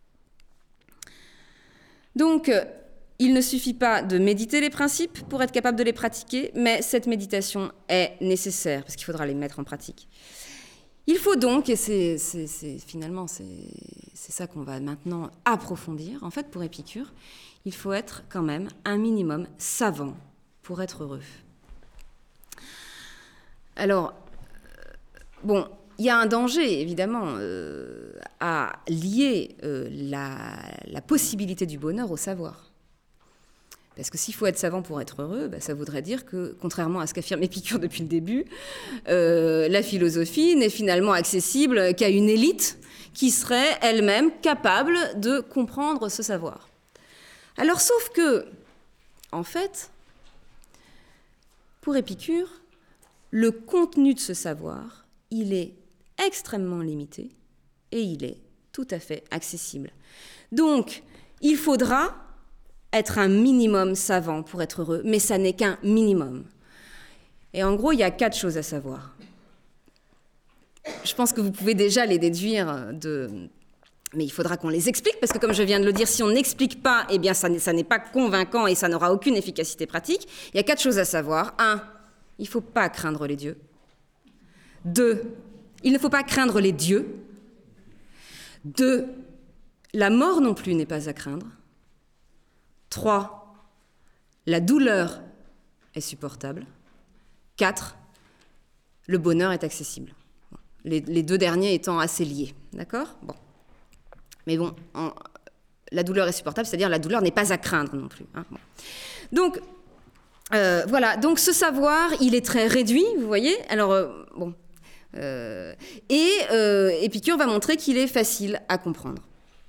Donc, il ne suffit pas de méditer les principes pour être capable de les pratiquer, mais cette méditation est nécessaire parce qu'il faudra les mettre en pratique. Il faut donc, et finalement c'est ça qu'on va maintenant approfondir, en fait pour Épicure, il faut être quand même un minimum savant pour être heureux. Alors, bon, il y a un danger évidemment à lier la possibilité du bonheur au savoir. Parce que s'il faut être savant pour être heureux, ça voudrait dire que, contrairement à ce qu'affirme Épicure depuis le début, la philosophie n'est finalement accessible qu'à une élite qui serait elle-même capable de comprendre ce savoir. Alors, sauf que, en fait, pour Épicure, le contenu de ce savoir, il est extrêmement limité et il est tout à fait accessible. Donc, il faudra être un minimum savant pour être heureux, mais ça n'est qu'un minimum. Et en gros, il y a 4 choses à savoir. Je pense que vous pouvez déjà les déduire mais il faudra qu'on les explique, parce que comme je viens de le dire, si on n'explique pas, eh bien ça n'est pas convaincant et ça n'aura aucune efficacité pratique. Il y a 4 choses à savoir. 1, il ne faut pas craindre les dieux. 2, il ne faut pas craindre les dieux. 2, la mort non plus n'est pas à craindre. 3, la douleur est supportable. 4, le bonheur est accessible. Les 2 derniers étant assez liés, d'accord ? Bon. Mais bon, la douleur est supportable, c'est-à-dire la douleur n'est pas à craindre non plus. Hein, bon. Donc, voilà, donc ce savoir, il est très réduit, vous voyez. Alors, bon. Épicure va montrer qu'il est facile à comprendre.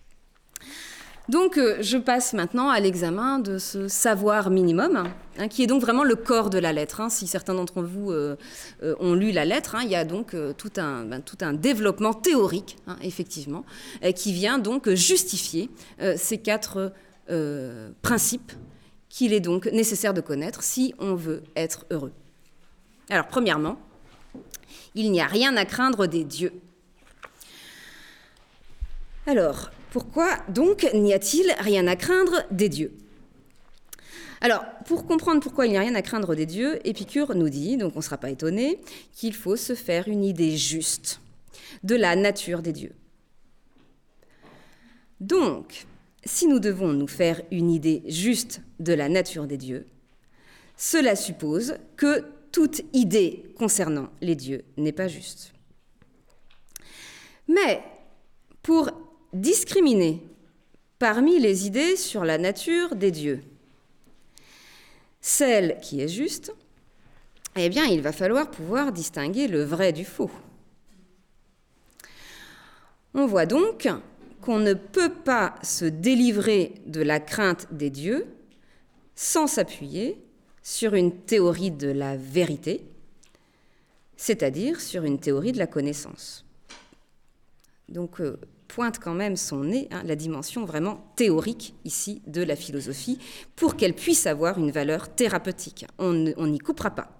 Donc, je passe maintenant à l'examen de ce savoir minimum, hein, qui est donc vraiment le corps de la lettre. Hein. Si certains d'entre vous ont lu la lettre, hein, il y a donc tout un développement théorique, hein, effectivement, qui vient donc justifier ces 4 principes qu'il est donc nécessaire de connaître si on veut être heureux. Alors, premièrement, il n'y a rien à craindre des dieux. Alors, pourquoi donc n'y a-t-il rien à craindre des dieux ? Alors, pour comprendre pourquoi il n'y a rien à craindre des dieux, Épicure nous dit, donc on ne sera pas étonné, qu'il faut se faire une idée juste de la nature des dieux. Donc, si nous devons nous faire une idée juste de la nature des dieux, cela suppose que toute idée concernant les dieux n'est pas juste. Mais pour discriminer parmi les idées sur la nature des dieux celle qui est juste, eh bien, il va falloir pouvoir distinguer le vrai du faux. On voit donc qu'on ne peut pas se délivrer de la crainte des dieux sans s'appuyer sur une théorie de la vérité, c'est-à-dire sur une théorie de la connaissance. Donc, pointe quand même son nez, hein, la dimension vraiment théorique ici de la philosophie, pour qu'elle puisse avoir une valeur thérapeutique. On n'y coupera pas.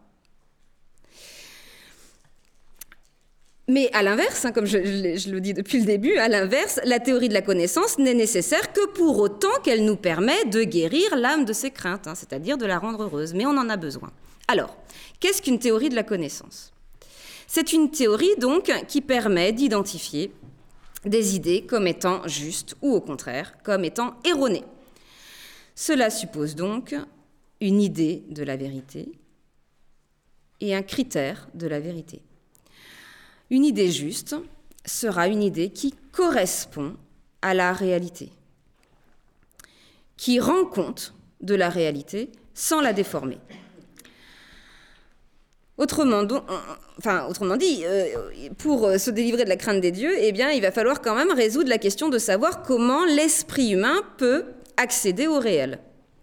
Mais à l'inverse, hein, comme je le dis depuis le début, à l'inverse, la théorie de la connaissance n'est nécessaire que pour autant qu'elle nous permet de guérir l'âme de ses craintes, hein, c'est-à-dire de la rendre heureuse. Mais on en a besoin. Alors, qu'est-ce qu'une théorie de la connaissance ? C'est une théorie donc qui permet d'identifier des idées comme étant justes ou au contraire comme étant erronées. Cela suppose donc une idée de la vérité et un critère de la vérité. Une idée juste, sera une idée qui correspond à la réalité, qui rend compte de la réalité sans la déformer. Autrement dit, pour se délivrer de la crainte des dieux, eh bien, il va falloir quand même résoudre la question de savoir comment l'esprit humain peut accéder au réel.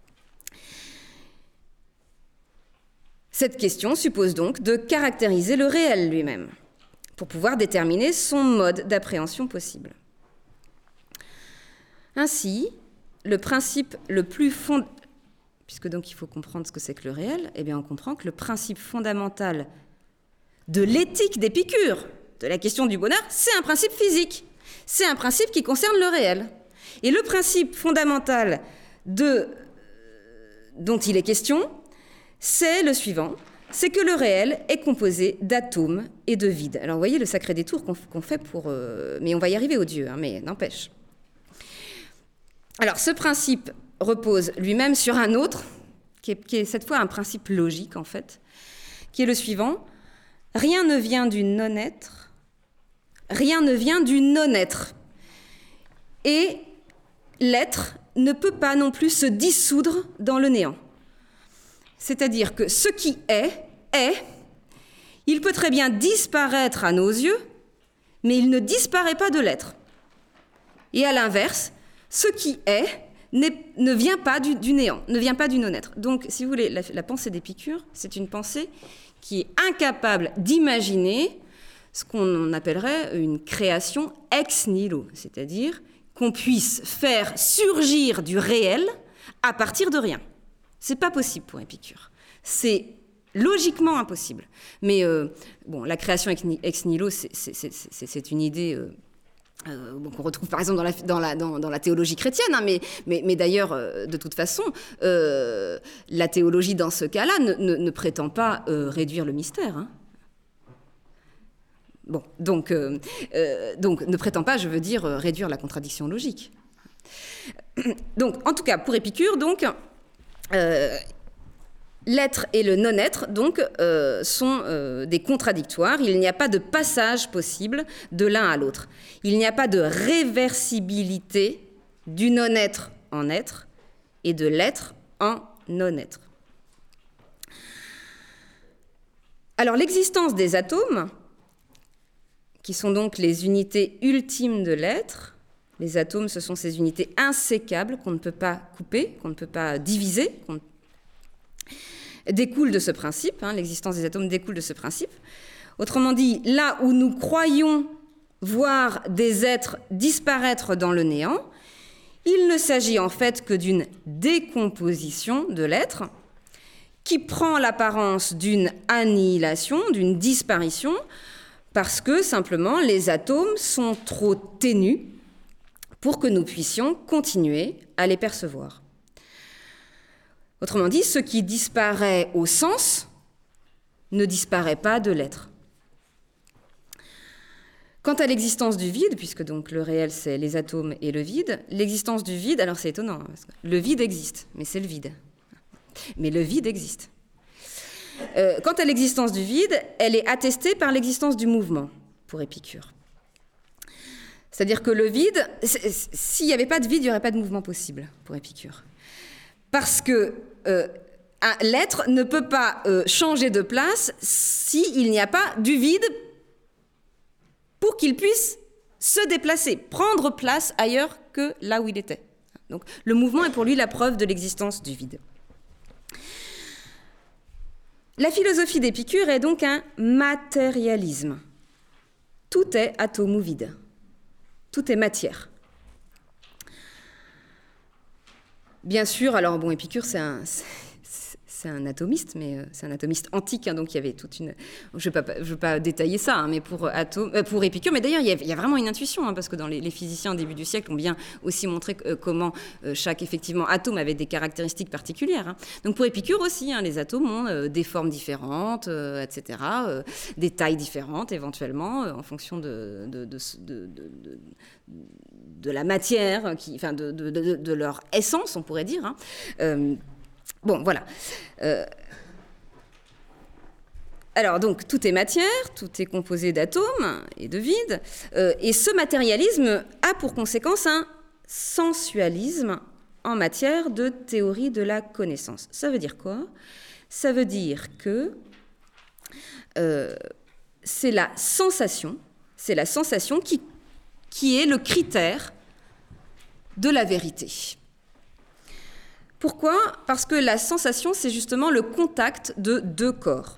Cette question suppose donc de caractériser le réel lui-même, pour pouvoir déterminer son mode d'appréhension possible. Ainsi, le principe le plus fondamental, puisque donc il faut comprendre ce que c'est que le réel, eh bien on comprend que le principe fondamental de l'éthique d'Épicure, de la question du bonheur, c'est un principe physique. C'est un principe qui concerne le réel. Et le principe fondamental dont il est question, c'est le suivant, c'est que le réel est composé d'atomes et de vide. Alors vous voyez le sacré détour qu'on fait pour... mais on va y arriver aux dieux, mais n'empêche. Alors ce principe repose lui-même sur un autre, qui est cette fois un principe logique en fait, qui est le suivant. Rien ne vient du non-être, rien ne vient du non-être. Et l'être ne peut pas non plus se dissoudre dans le néant. C'est-à-dire que ce qui est, il peut très bien disparaître à nos yeux, mais il ne disparaît pas de l'être. Et à l'inverse, ce qui est ne vient pas du néant, ne vient pas du non-être. Donc, si vous voulez, la pensée d'Épicure, c'est une pensée qui est incapable d'imaginer ce qu'on appellerait une création ex nihilo, c'est-à-dire qu'on puisse faire surgir du réel à partir de rien. C'est pas possible pour Épicure. C'est logiquement impossible. Mais la création ex nihilo, c'est une idée... qu'on retrouve par exemple dans la théologie chrétienne, hein, mais d'ailleurs, de toute façon, la théologie dans ce cas-là ne prétend pas réduire le mystère. Hein. Donc, ne prétend pas, je veux dire, réduire la contradiction logique. Donc, en tout cas, pour Épicure, donc, l'être et le non-être donc, sont des contradictoires. Il n'y a pas de passage possible de l'un à l'autre. Il n'y a pas de réversibilité du non-être en être et de l'être en non-être. Alors l'existence des atomes, qui sont donc les unités ultimes de l'être, les atomes, ce sont ces unités insécables qu'on ne peut pas couper, qu'on ne peut pas diviser, découle de ce principe, hein, l'existence des atomes découle de ce principe. Autrement dit, là où nous croyons voir des êtres disparaître dans le néant, il ne s'agit en fait que d'une décomposition de l'être qui prend l'apparence d'une annihilation, d'une disparition, parce que simplement les atomes sont trop ténus pour que nous puissions continuer à les percevoir. Autrement dit, ce qui disparaît au sens ne disparaît pas de l'être. Quant à l'existence du vide, puisque donc le réel c'est les atomes et le vide, l'existence du vide, alors c'est étonnant, parce que le vide existe, mais c'est le vide. Mais le vide existe. Quant à l'existence du vide, elle est attestée par l'existence du mouvement, pour Épicure. C'est-à-dire que le vide, s'il n'y avait pas de vide, il n'y aurait pas de mouvement possible, pour Épicure. Parce que l'être ne peut pas changer de place s'il n'y a pas du vide pour qu'il puisse se déplacer, prendre place ailleurs que là où il était. Donc le mouvement est pour lui la preuve de l'existence du vide. La philosophie d'Épicure est donc un matérialisme. Tout est atome ou vide. Tout est matière. Bien sûr, alors bon, Épicure, c'est un atomiste, mais c'est un atomiste antique, hein, donc il y avait toute une... Je ne veux pas détailler ça, hein, mais pour Épicure, mais d'ailleurs, il y a vraiment une intuition, hein, parce que dans les physiciens au début du siècle ont bien aussi montré comment chaque, effectivement, atome avait des caractéristiques particulières. Hein. Donc pour Épicure aussi, hein, les atomes ont des formes différentes, etc., des tailles différentes, éventuellement, en fonction de la matière, de leur essence, on pourrait dire. Hein. Bon, voilà. Alors donc tout est matière, tout est composé d'atomes et de vide, et ce matérialisme a pour conséquence un sensualisme en matière de théorie de la connaissance. Ça veut dire quoi ? Ça veut dire que c'est la sensation qui est le critère de la vérité. Pourquoi ? Parce que la sensation, c'est justement le contact de deux corps.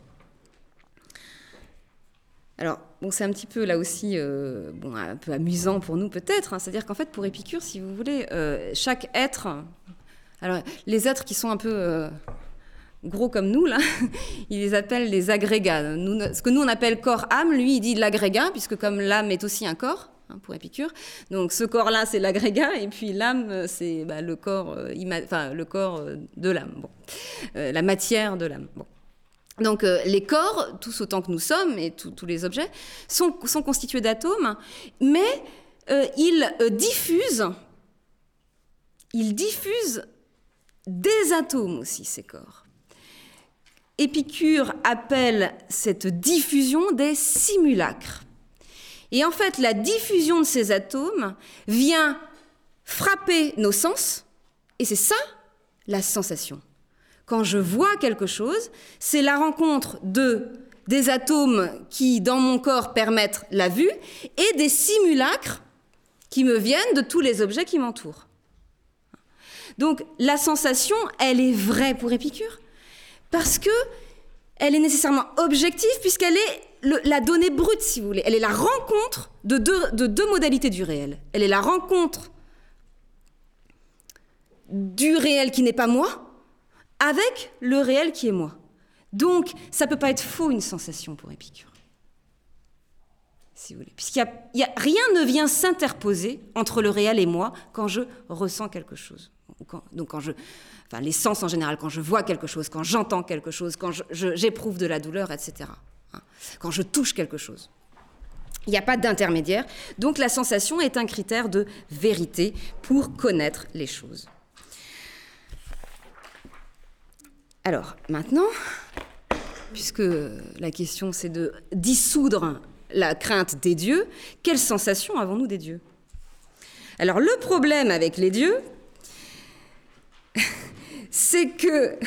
Alors, bon, c'est un petit peu là aussi un peu amusant pour nous peut-être, hein. C'est-à-dire qu'en fait, pour Épicure, si vous voulez, chaque être, alors les êtres qui sont un peu gros comme nous, là, il les appelle les agrégats. Ce que nous on appelle corps-âme, lui il dit l'agrégat, puisque comme l'âme est aussi un corps, hein, pour Épicure. Donc ce corps-là, c'est l'agrégat, et puis l'âme, c'est le corps, le corps de l'âme, bon. La matière de l'âme. Bon. Donc les corps, tous autant que nous sommes, et tous les objets, sont constitués d'atomes, mais ils diffusent des atomes aussi, ces corps. Épicure appelle cette diffusion des simulacres. Et en fait, la diffusion de ces atomes vient frapper nos sens, et c'est ça, la sensation. Quand je vois quelque chose, c'est la rencontre des atomes qui, dans mon corps, permettent la vue, et des simulacres qui me viennent de tous les objets qui m'entourent. Donc, la sensation, elle est vraie pour Épicure, parce qu'elle est nécessairement objective, puisqu'elle est la donnée brute, si vous voulez. Elle est la rencontre de deux modalités du réel. Elle est la rencontre du réel qui n'est pas moi, avec le réel qui est moi. Donc, ça ne peut pas être faux, une sensation pour Épicure. Si vous voulez. Rien ne vient s'interposer entre le réel et moi quand je ressens quelque chose. Les sens en général, quand je vois quelque chose, quand j'entends quelque chose, quand j'éprouve de la douleur, etc. Quand je touche quelque chose. Il n'y a pas d'intermédiaire. Donc la sensation est un critère de vérité pour connaître les choses. Alors maintenant, puisque la question c'est de dissoudre la crainte des dieux, quelle sensation avons-nous des dieux ? Alors le problème avec les dieux, c'est que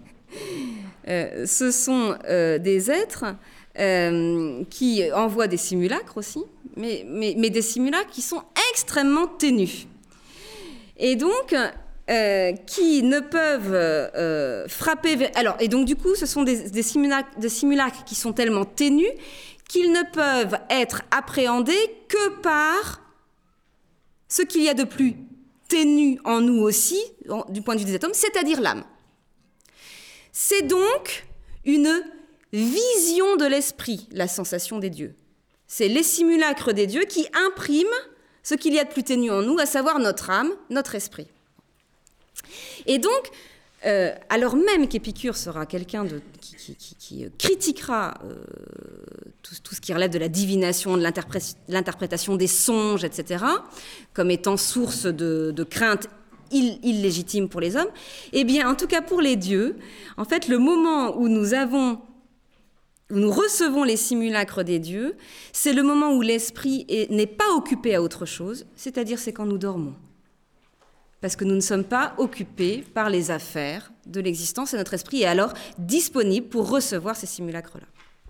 ce sont des êtres qui envoient des simulacres aussi, mais des simulacres qui sont extrêmement ténus. Et donc, qui ne peuvent frapper... et donc du coup, ce sont des simulacres qui sont tellement ténus qu'ils ne peuvent être appréhendés que par ce qu'il y a de plus ténu en nous aussi, du point de vue des atomes, c'est-à-dire l'âme. C'est donc une vision de l'esprit, la sensation des dieux. C'est les simulacres des dieux qui impriment ce qu'il y a de plus ténu en nous, à savoir notre âme, notre esprit. Et donc, alors même qu'Épicure sera quelqu'un qui critiquera tout ce qui relève de la divination, de l'interprétation des songes, etc., comme étant source de crainte illégitime pour les hommes, eh bien, en tout cas pour les dieux, en fait, le moment où nous recevons les simulacres des dieux, c'est le moment où l'esprit n'est pas occupé à autre chose, c'est-à-dire c'est quand nous dormons. Parce que nous ne sommes pas occupés par les affaires de l'existence et notre esprit est alors disponible pour recevoir ces simulacres-là.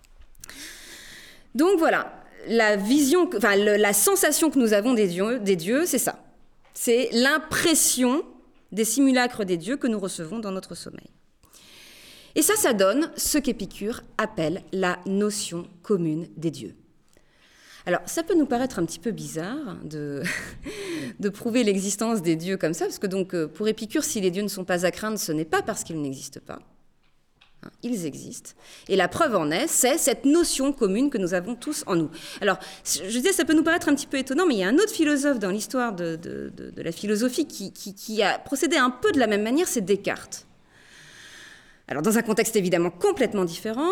Donc voilà, la sensation que nous avons des dieux, c'est ça. C'est l'impression des simulacres des dieux que nous recevons dans notre sommeil. Et ça donne ce qu'Épicure appelle la notion commune des dieux. Alors, ça peut nous paraître un petit peu bizarre de prouver l'existence des dieux comme ça, parce que donc, pour Épicure, si les dieux ne sont pas à craindre, ce n'est pas parce qu'ils n'existent pas. Ils existent. Et la preuve en est, c'est cette notion commune que nous avons tous en nous. Alors, je disais, ça peut nous paraître un petit peu étonnant, mais il y a un autre philosophe dans l'histoire de la philosophie qui a procédé un peu de la même manière, c'est Descartes. Alors, dans un contexte évidemment complètement différent,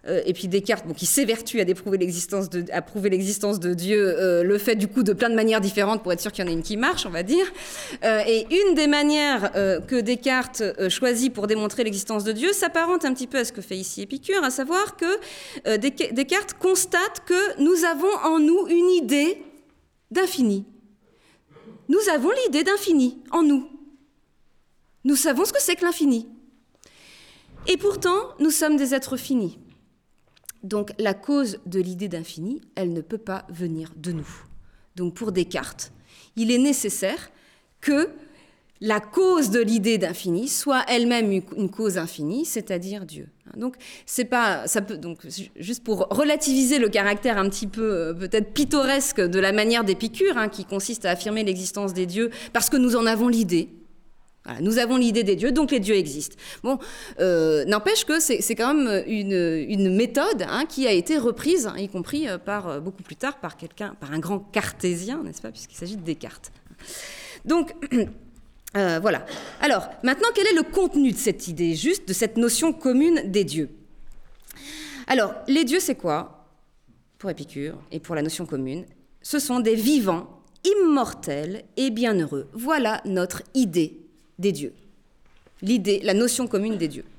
et puis Descartes, qui s'évertue à prouver l'existence de Dieu, le fait du coup de plein de manières différentes pour être sûr qu'il y en ait une qui marche, on va dire. Et une des manières que Descartes choisit pour démontrer l'existence de Dieu s'apparente un petit peu à ce que fait ici Épicure, à savoir que Descartes constate que nous avons en nous une idée d'infini. Nous avons l'idée d'infini en nous. Nous savons ce que c'est que l'infini. Et pourtant, nous sommes des êtres finis. Donc la cause de l'idée d'infini, elle ne peut pas venir de nous. Donc pour Descartes, il est nécessaire que la cause de l'idée d'infini soit elle-même une cause infinie, c'est-à-dire Dieu. Donc c'est pas, ça peut, donc juste pour relativiser le caractère un petit peu peut-être pittoresque de la manière d'Épicure, qui consiste à affirmer l'existence des dieux parce que nous en avons l'idée. Voilà, nous avons l'idée des dieux, donc les dieux existent. Bon, n'empêche que c'est quand même une méthode qui a été reprise, y compris beaucoup plus tard par un grand cartésien, n'est-ce pas, puisqu'il s'agit de Descartes. Donc voilà. Alors, maintenant, quel est le contenu de cette idée, juste de cette notion commune des dieux? Alors, les dieux, c'est quoi? Pour Épicure et pour la notion commune, ce sont des vivants, immortels et bienheureux. Voilà notre idée des dieux. L'idée, la notion commune des dieux.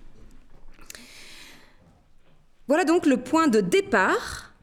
Voilà donc le point de départ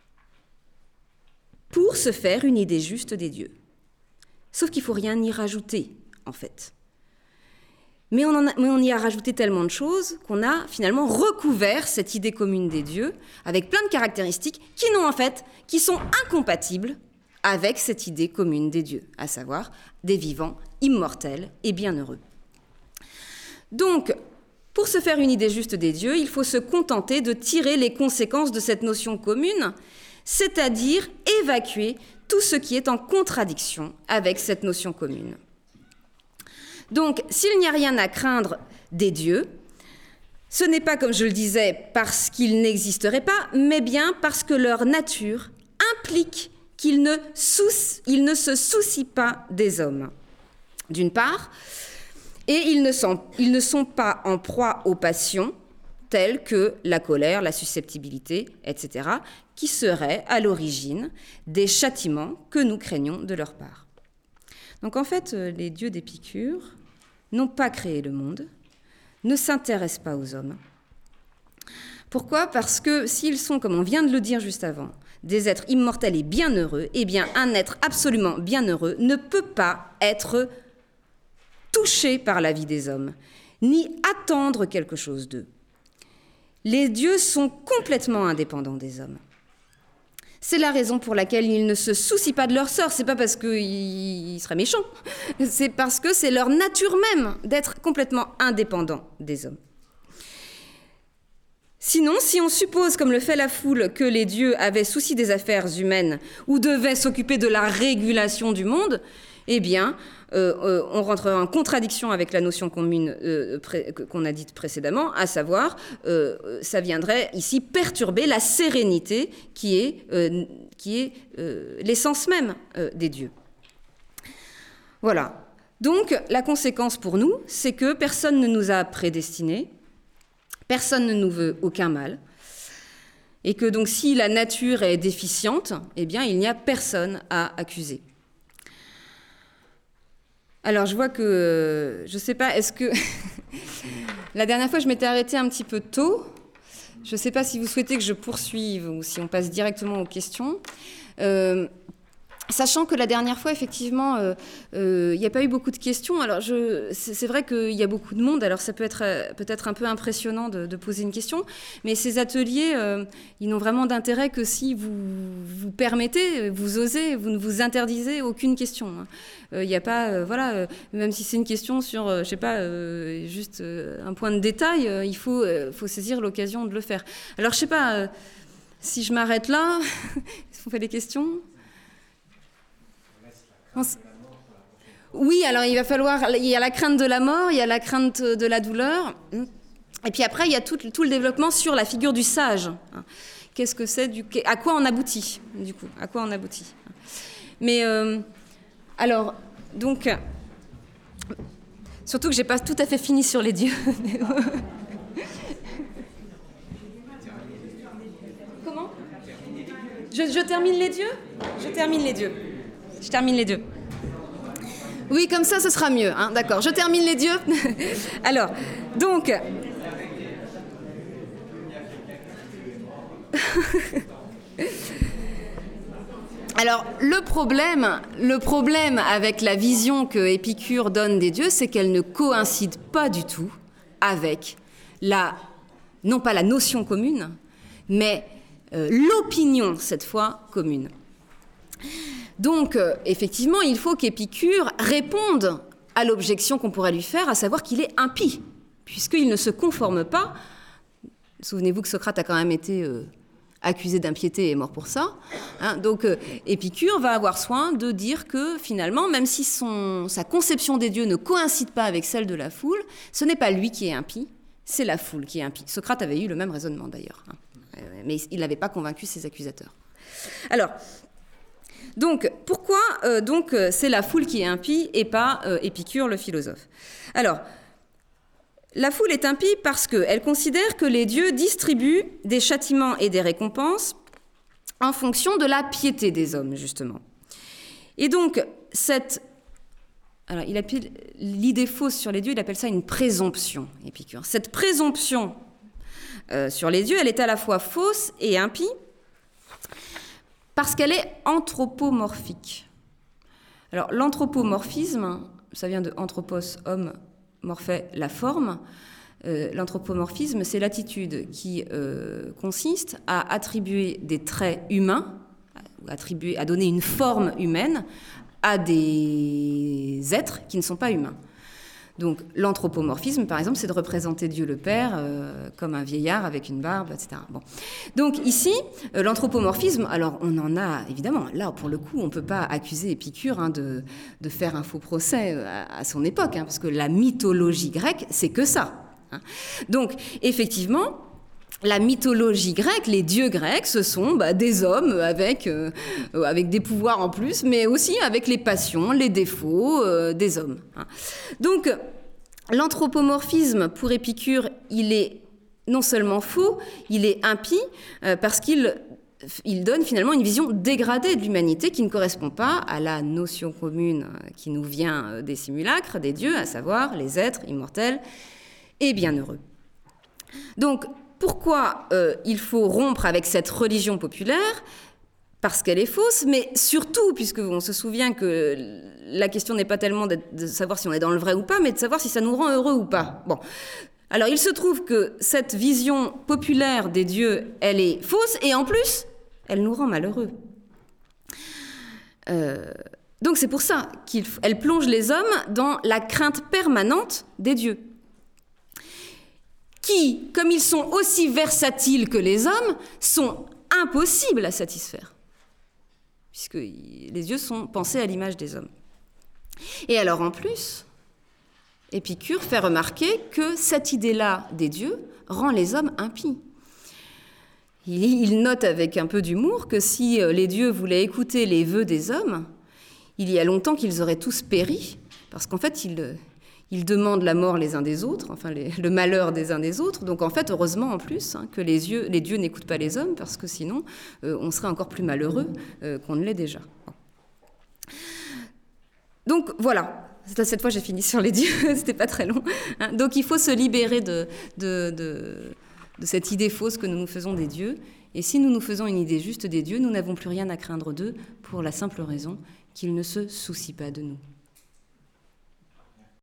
pour se faire une idée juste des dieux. Sauf qu'il ne faut rien y rajouter, en fait. Mais on y a rajouté tellement de choses qu'on a finalement recouvert cette idée commune des dieux avec plein de caractéristiques qui sont incompatibles avec cette idée commune des dieux, à savoir des vivants immortels et bienheureux. Donc, pour se faire une idée juste des dieux, il faut se contenter de tirer les conséquences de cette notion commune, c'est-à-dire évacuer tout ce qui est en contradiction avec cette notion commune. Donc, s'il n'y a rien à craindre des dieux, ce n'est pas, comme je le disais, parce qu'ils n'existeraient pas, mais bien parce que leur nature implique qu'ils ne se soucient pas des hommes, d'une part, et ils ne sont pas en proie aux passions telles que la colère, la susceptibilité, etc., qui seraient à l'origine des châtiments que nous craignons de leur part. Donc en fait, les dieux d'Épicure n'ont pas créé le monde, ne s'intéressent pas aux hommes. Pourquoi ? Parce que s'ils sont, comme on vient de le dire juste avant, des êtres immortels et bienheureux, eh bien un être absolument bienheureux ne peut pas être touché par la vie des hommes, ni attendre quelque chose d'eux. Les dieux sont complètement indépendants des hommes. C'est la raison pour laquelle ils ne se soucient pas de leur sort. C'est pas parce qu'ils seraient méchants, c'est parce que c'est leur nature même d'être complètement indépendants des hommes. Sinon, si on suppose, comme le fait la foule, que les dieux avaient souci des affaires humaines ou devaient s'occuper de la régulation du monde, eh bien, on rentrera en contradiction avec la notion commune qu'on a dite précédemment, à savoir, ça viendrait ici perturber la sérénité qui est l'essence même des dieux. Voilà. Donc, la conséquence pour nous, c'est que personne ne nous a prédestinés, personne ne nous veut aucun mal, et que donc si la nature est déficiente, eh bien, il n'y a personne à accuser. Alors, je vois que, je ne sais pas, est-ce que... La dernière fois, je m'étais arrêtée un petit peu tôt. Je ne sais pas si vous souhaitez que je poursuive ou si on passe directement aux questions. Sachant que la dernière fois, effectivement, il n'y a pas eu beaucoup de questions. Alors, c'est vrai qu'il y a beaucoup de monde, alors ça peut être peut-être un peu impressionnant de poser une question, mais ces ateliers, ils n'ont vraiment d'intérêt que si vous permettez, vous osez, vous ne vous interdisez aucune question. Il n'y a pas, voilà, même si c'est une question sur, je ne sais pas, juste un point de détail, il faut saisir l'occasion de le faire. Alors, je ne sais pas, si je m'arrête là, on fait des questions ? Oui, alors il y a la crainte de la mort, il y a la crainte de la douleur, et puis après il y a tout le développement sur la figure du sage. Qu'est-ce que c'est, à quoi on aboutit, du coup, à quoi on aboutit. Mais alors, donc, surtout que j'ai pas tout à fait fini sur les dieux. Je termine les dieux ? Je termine les dieux. Oui, comme ça, ce sera mieux. Hein, d'accord, je termine les dieux. Alors, donc... Alors, le problème avec la vision que Épicure donne des dieux, c'est qu'elle ne coïncide pas du tout avec non pas la notion commune, mais l'opinion, cette fois, commune. Donc, effectivement, il faut qu'Épicure réponde à l'objection qu'on pourrait lui faire, à savoir qu'il est impie, puisqu'il ne se conforme pas. Souvenez-vous que Socrate a quand même été accusé d'impiété et est mort pour ça. Hein, donc, Épicure va avoir soin de dire que, finalement, même si sa conception des dieux ne coïncide pas avec celle de la foule, ce n'est pas lui qui est impie, c'est la foule qui est impie. Socrate avait eu le même raisonnement, d'ailleurs, hein, mais il n'avait pas convaincu ses accusateurs. Alors... Donc, pourquoi c'est la foule qui est impie et pas Épicure, le philosophe ? Alors, la foule est impie parce qu'elle considère que les dieux distribuent des châtiments et des récompenses en fonction de la piété des hommes, justement. Et donc, il appelle l'idée fausse sur les dieux, il appelle ça une présomption, Épicure. Cette présomption sur les dieux, elle est à la fois fausse et impie, parce qu'elle est anthropomorphique. Alors, l'anthropomorphisme, ça vient de anthropos, homme, morphé, la forme. L'anthropomorphisme, c'est l'attitude qui consiste à attribuer des traits humains, à donner une forme humaine à des êtres qui ne sont pas humains. Donc, l'anthropomorphisme, par exemple, c'est de représenter Dieu le Père comme un vieillard avec une barbe, etc. Bon. Donc, ici, l'anthropomorphisme, alors on en a, évidemment, là, pour le coup, on ne peut pas accuser Épicure de faire un faux procès à son époque, hein, parce que la mythologie grecque, c'est que ça. Hein. Donc, effectivement, la mythologie grecque, les dieux grecs, ce sont des hommes avec des pouvoirs en plus, mais aussi avec les passions, les défauts des hommes. Hein. Donc, l'anthropomorphisme, pour Épicure, il est non seulement faux, il est impie, parce qu'il donne finalement une vision dégradée de l'humanité qui ne correspond pas à la notion commune qui nous vient des simulacres, des dieux, à savoir les êtres immortels et bienheureux. Donc, pourquoi il faut rompre avec cette religion populaire ? Parce qu'elle est fausse, mais surtout, puisqu'on se souvient que la question n'est pas tellement de savoir si on est dans le vrai ou pas, mais de savoir si ça nous rend heureux ou pas. Bon. Alors, il se trouve que cette vision populaire des dieux, elle est fausse, et en plus, elle nous rend malheureux. Donc, c'est pour ça qu'elle plonge les hommes dans la crainte permanente des dieux, qui, comme ils sont aussi versatiles que les hommes, sont impossibles à satisfaire, puisque les dieux sont pensés à l'image des hommes. Et alors, en plus, Épicure fait remarquer que cette idée-là des dieux rend les hommes impies. Il note avec un peu d'humour que si les dieux voulaient écouter les vœux des hommes, il y a longtemps qu'ils auraient tous péri, parce qu'en fait, ils demandent la mort les uns des autres, enfin le malheur des uns des autres. Donc en fait, heureusement en plus que les dieux n'écoutent pas les hommes, parce que sinon, on serait encore plus malheureux qu'on ne l'est déjà. Donc voilà, cette fois j'ai fini sur les dieux, c'était pas très long. Hein. Donc il faut se libérer de cette idée fausse que nous nous faisons des dieux. Et si nous nous faisons une idée juste des dieux, nous n'avons plus rien à craindre d'eux, pour la simple raison qu'ils ne se soucient pas de nous.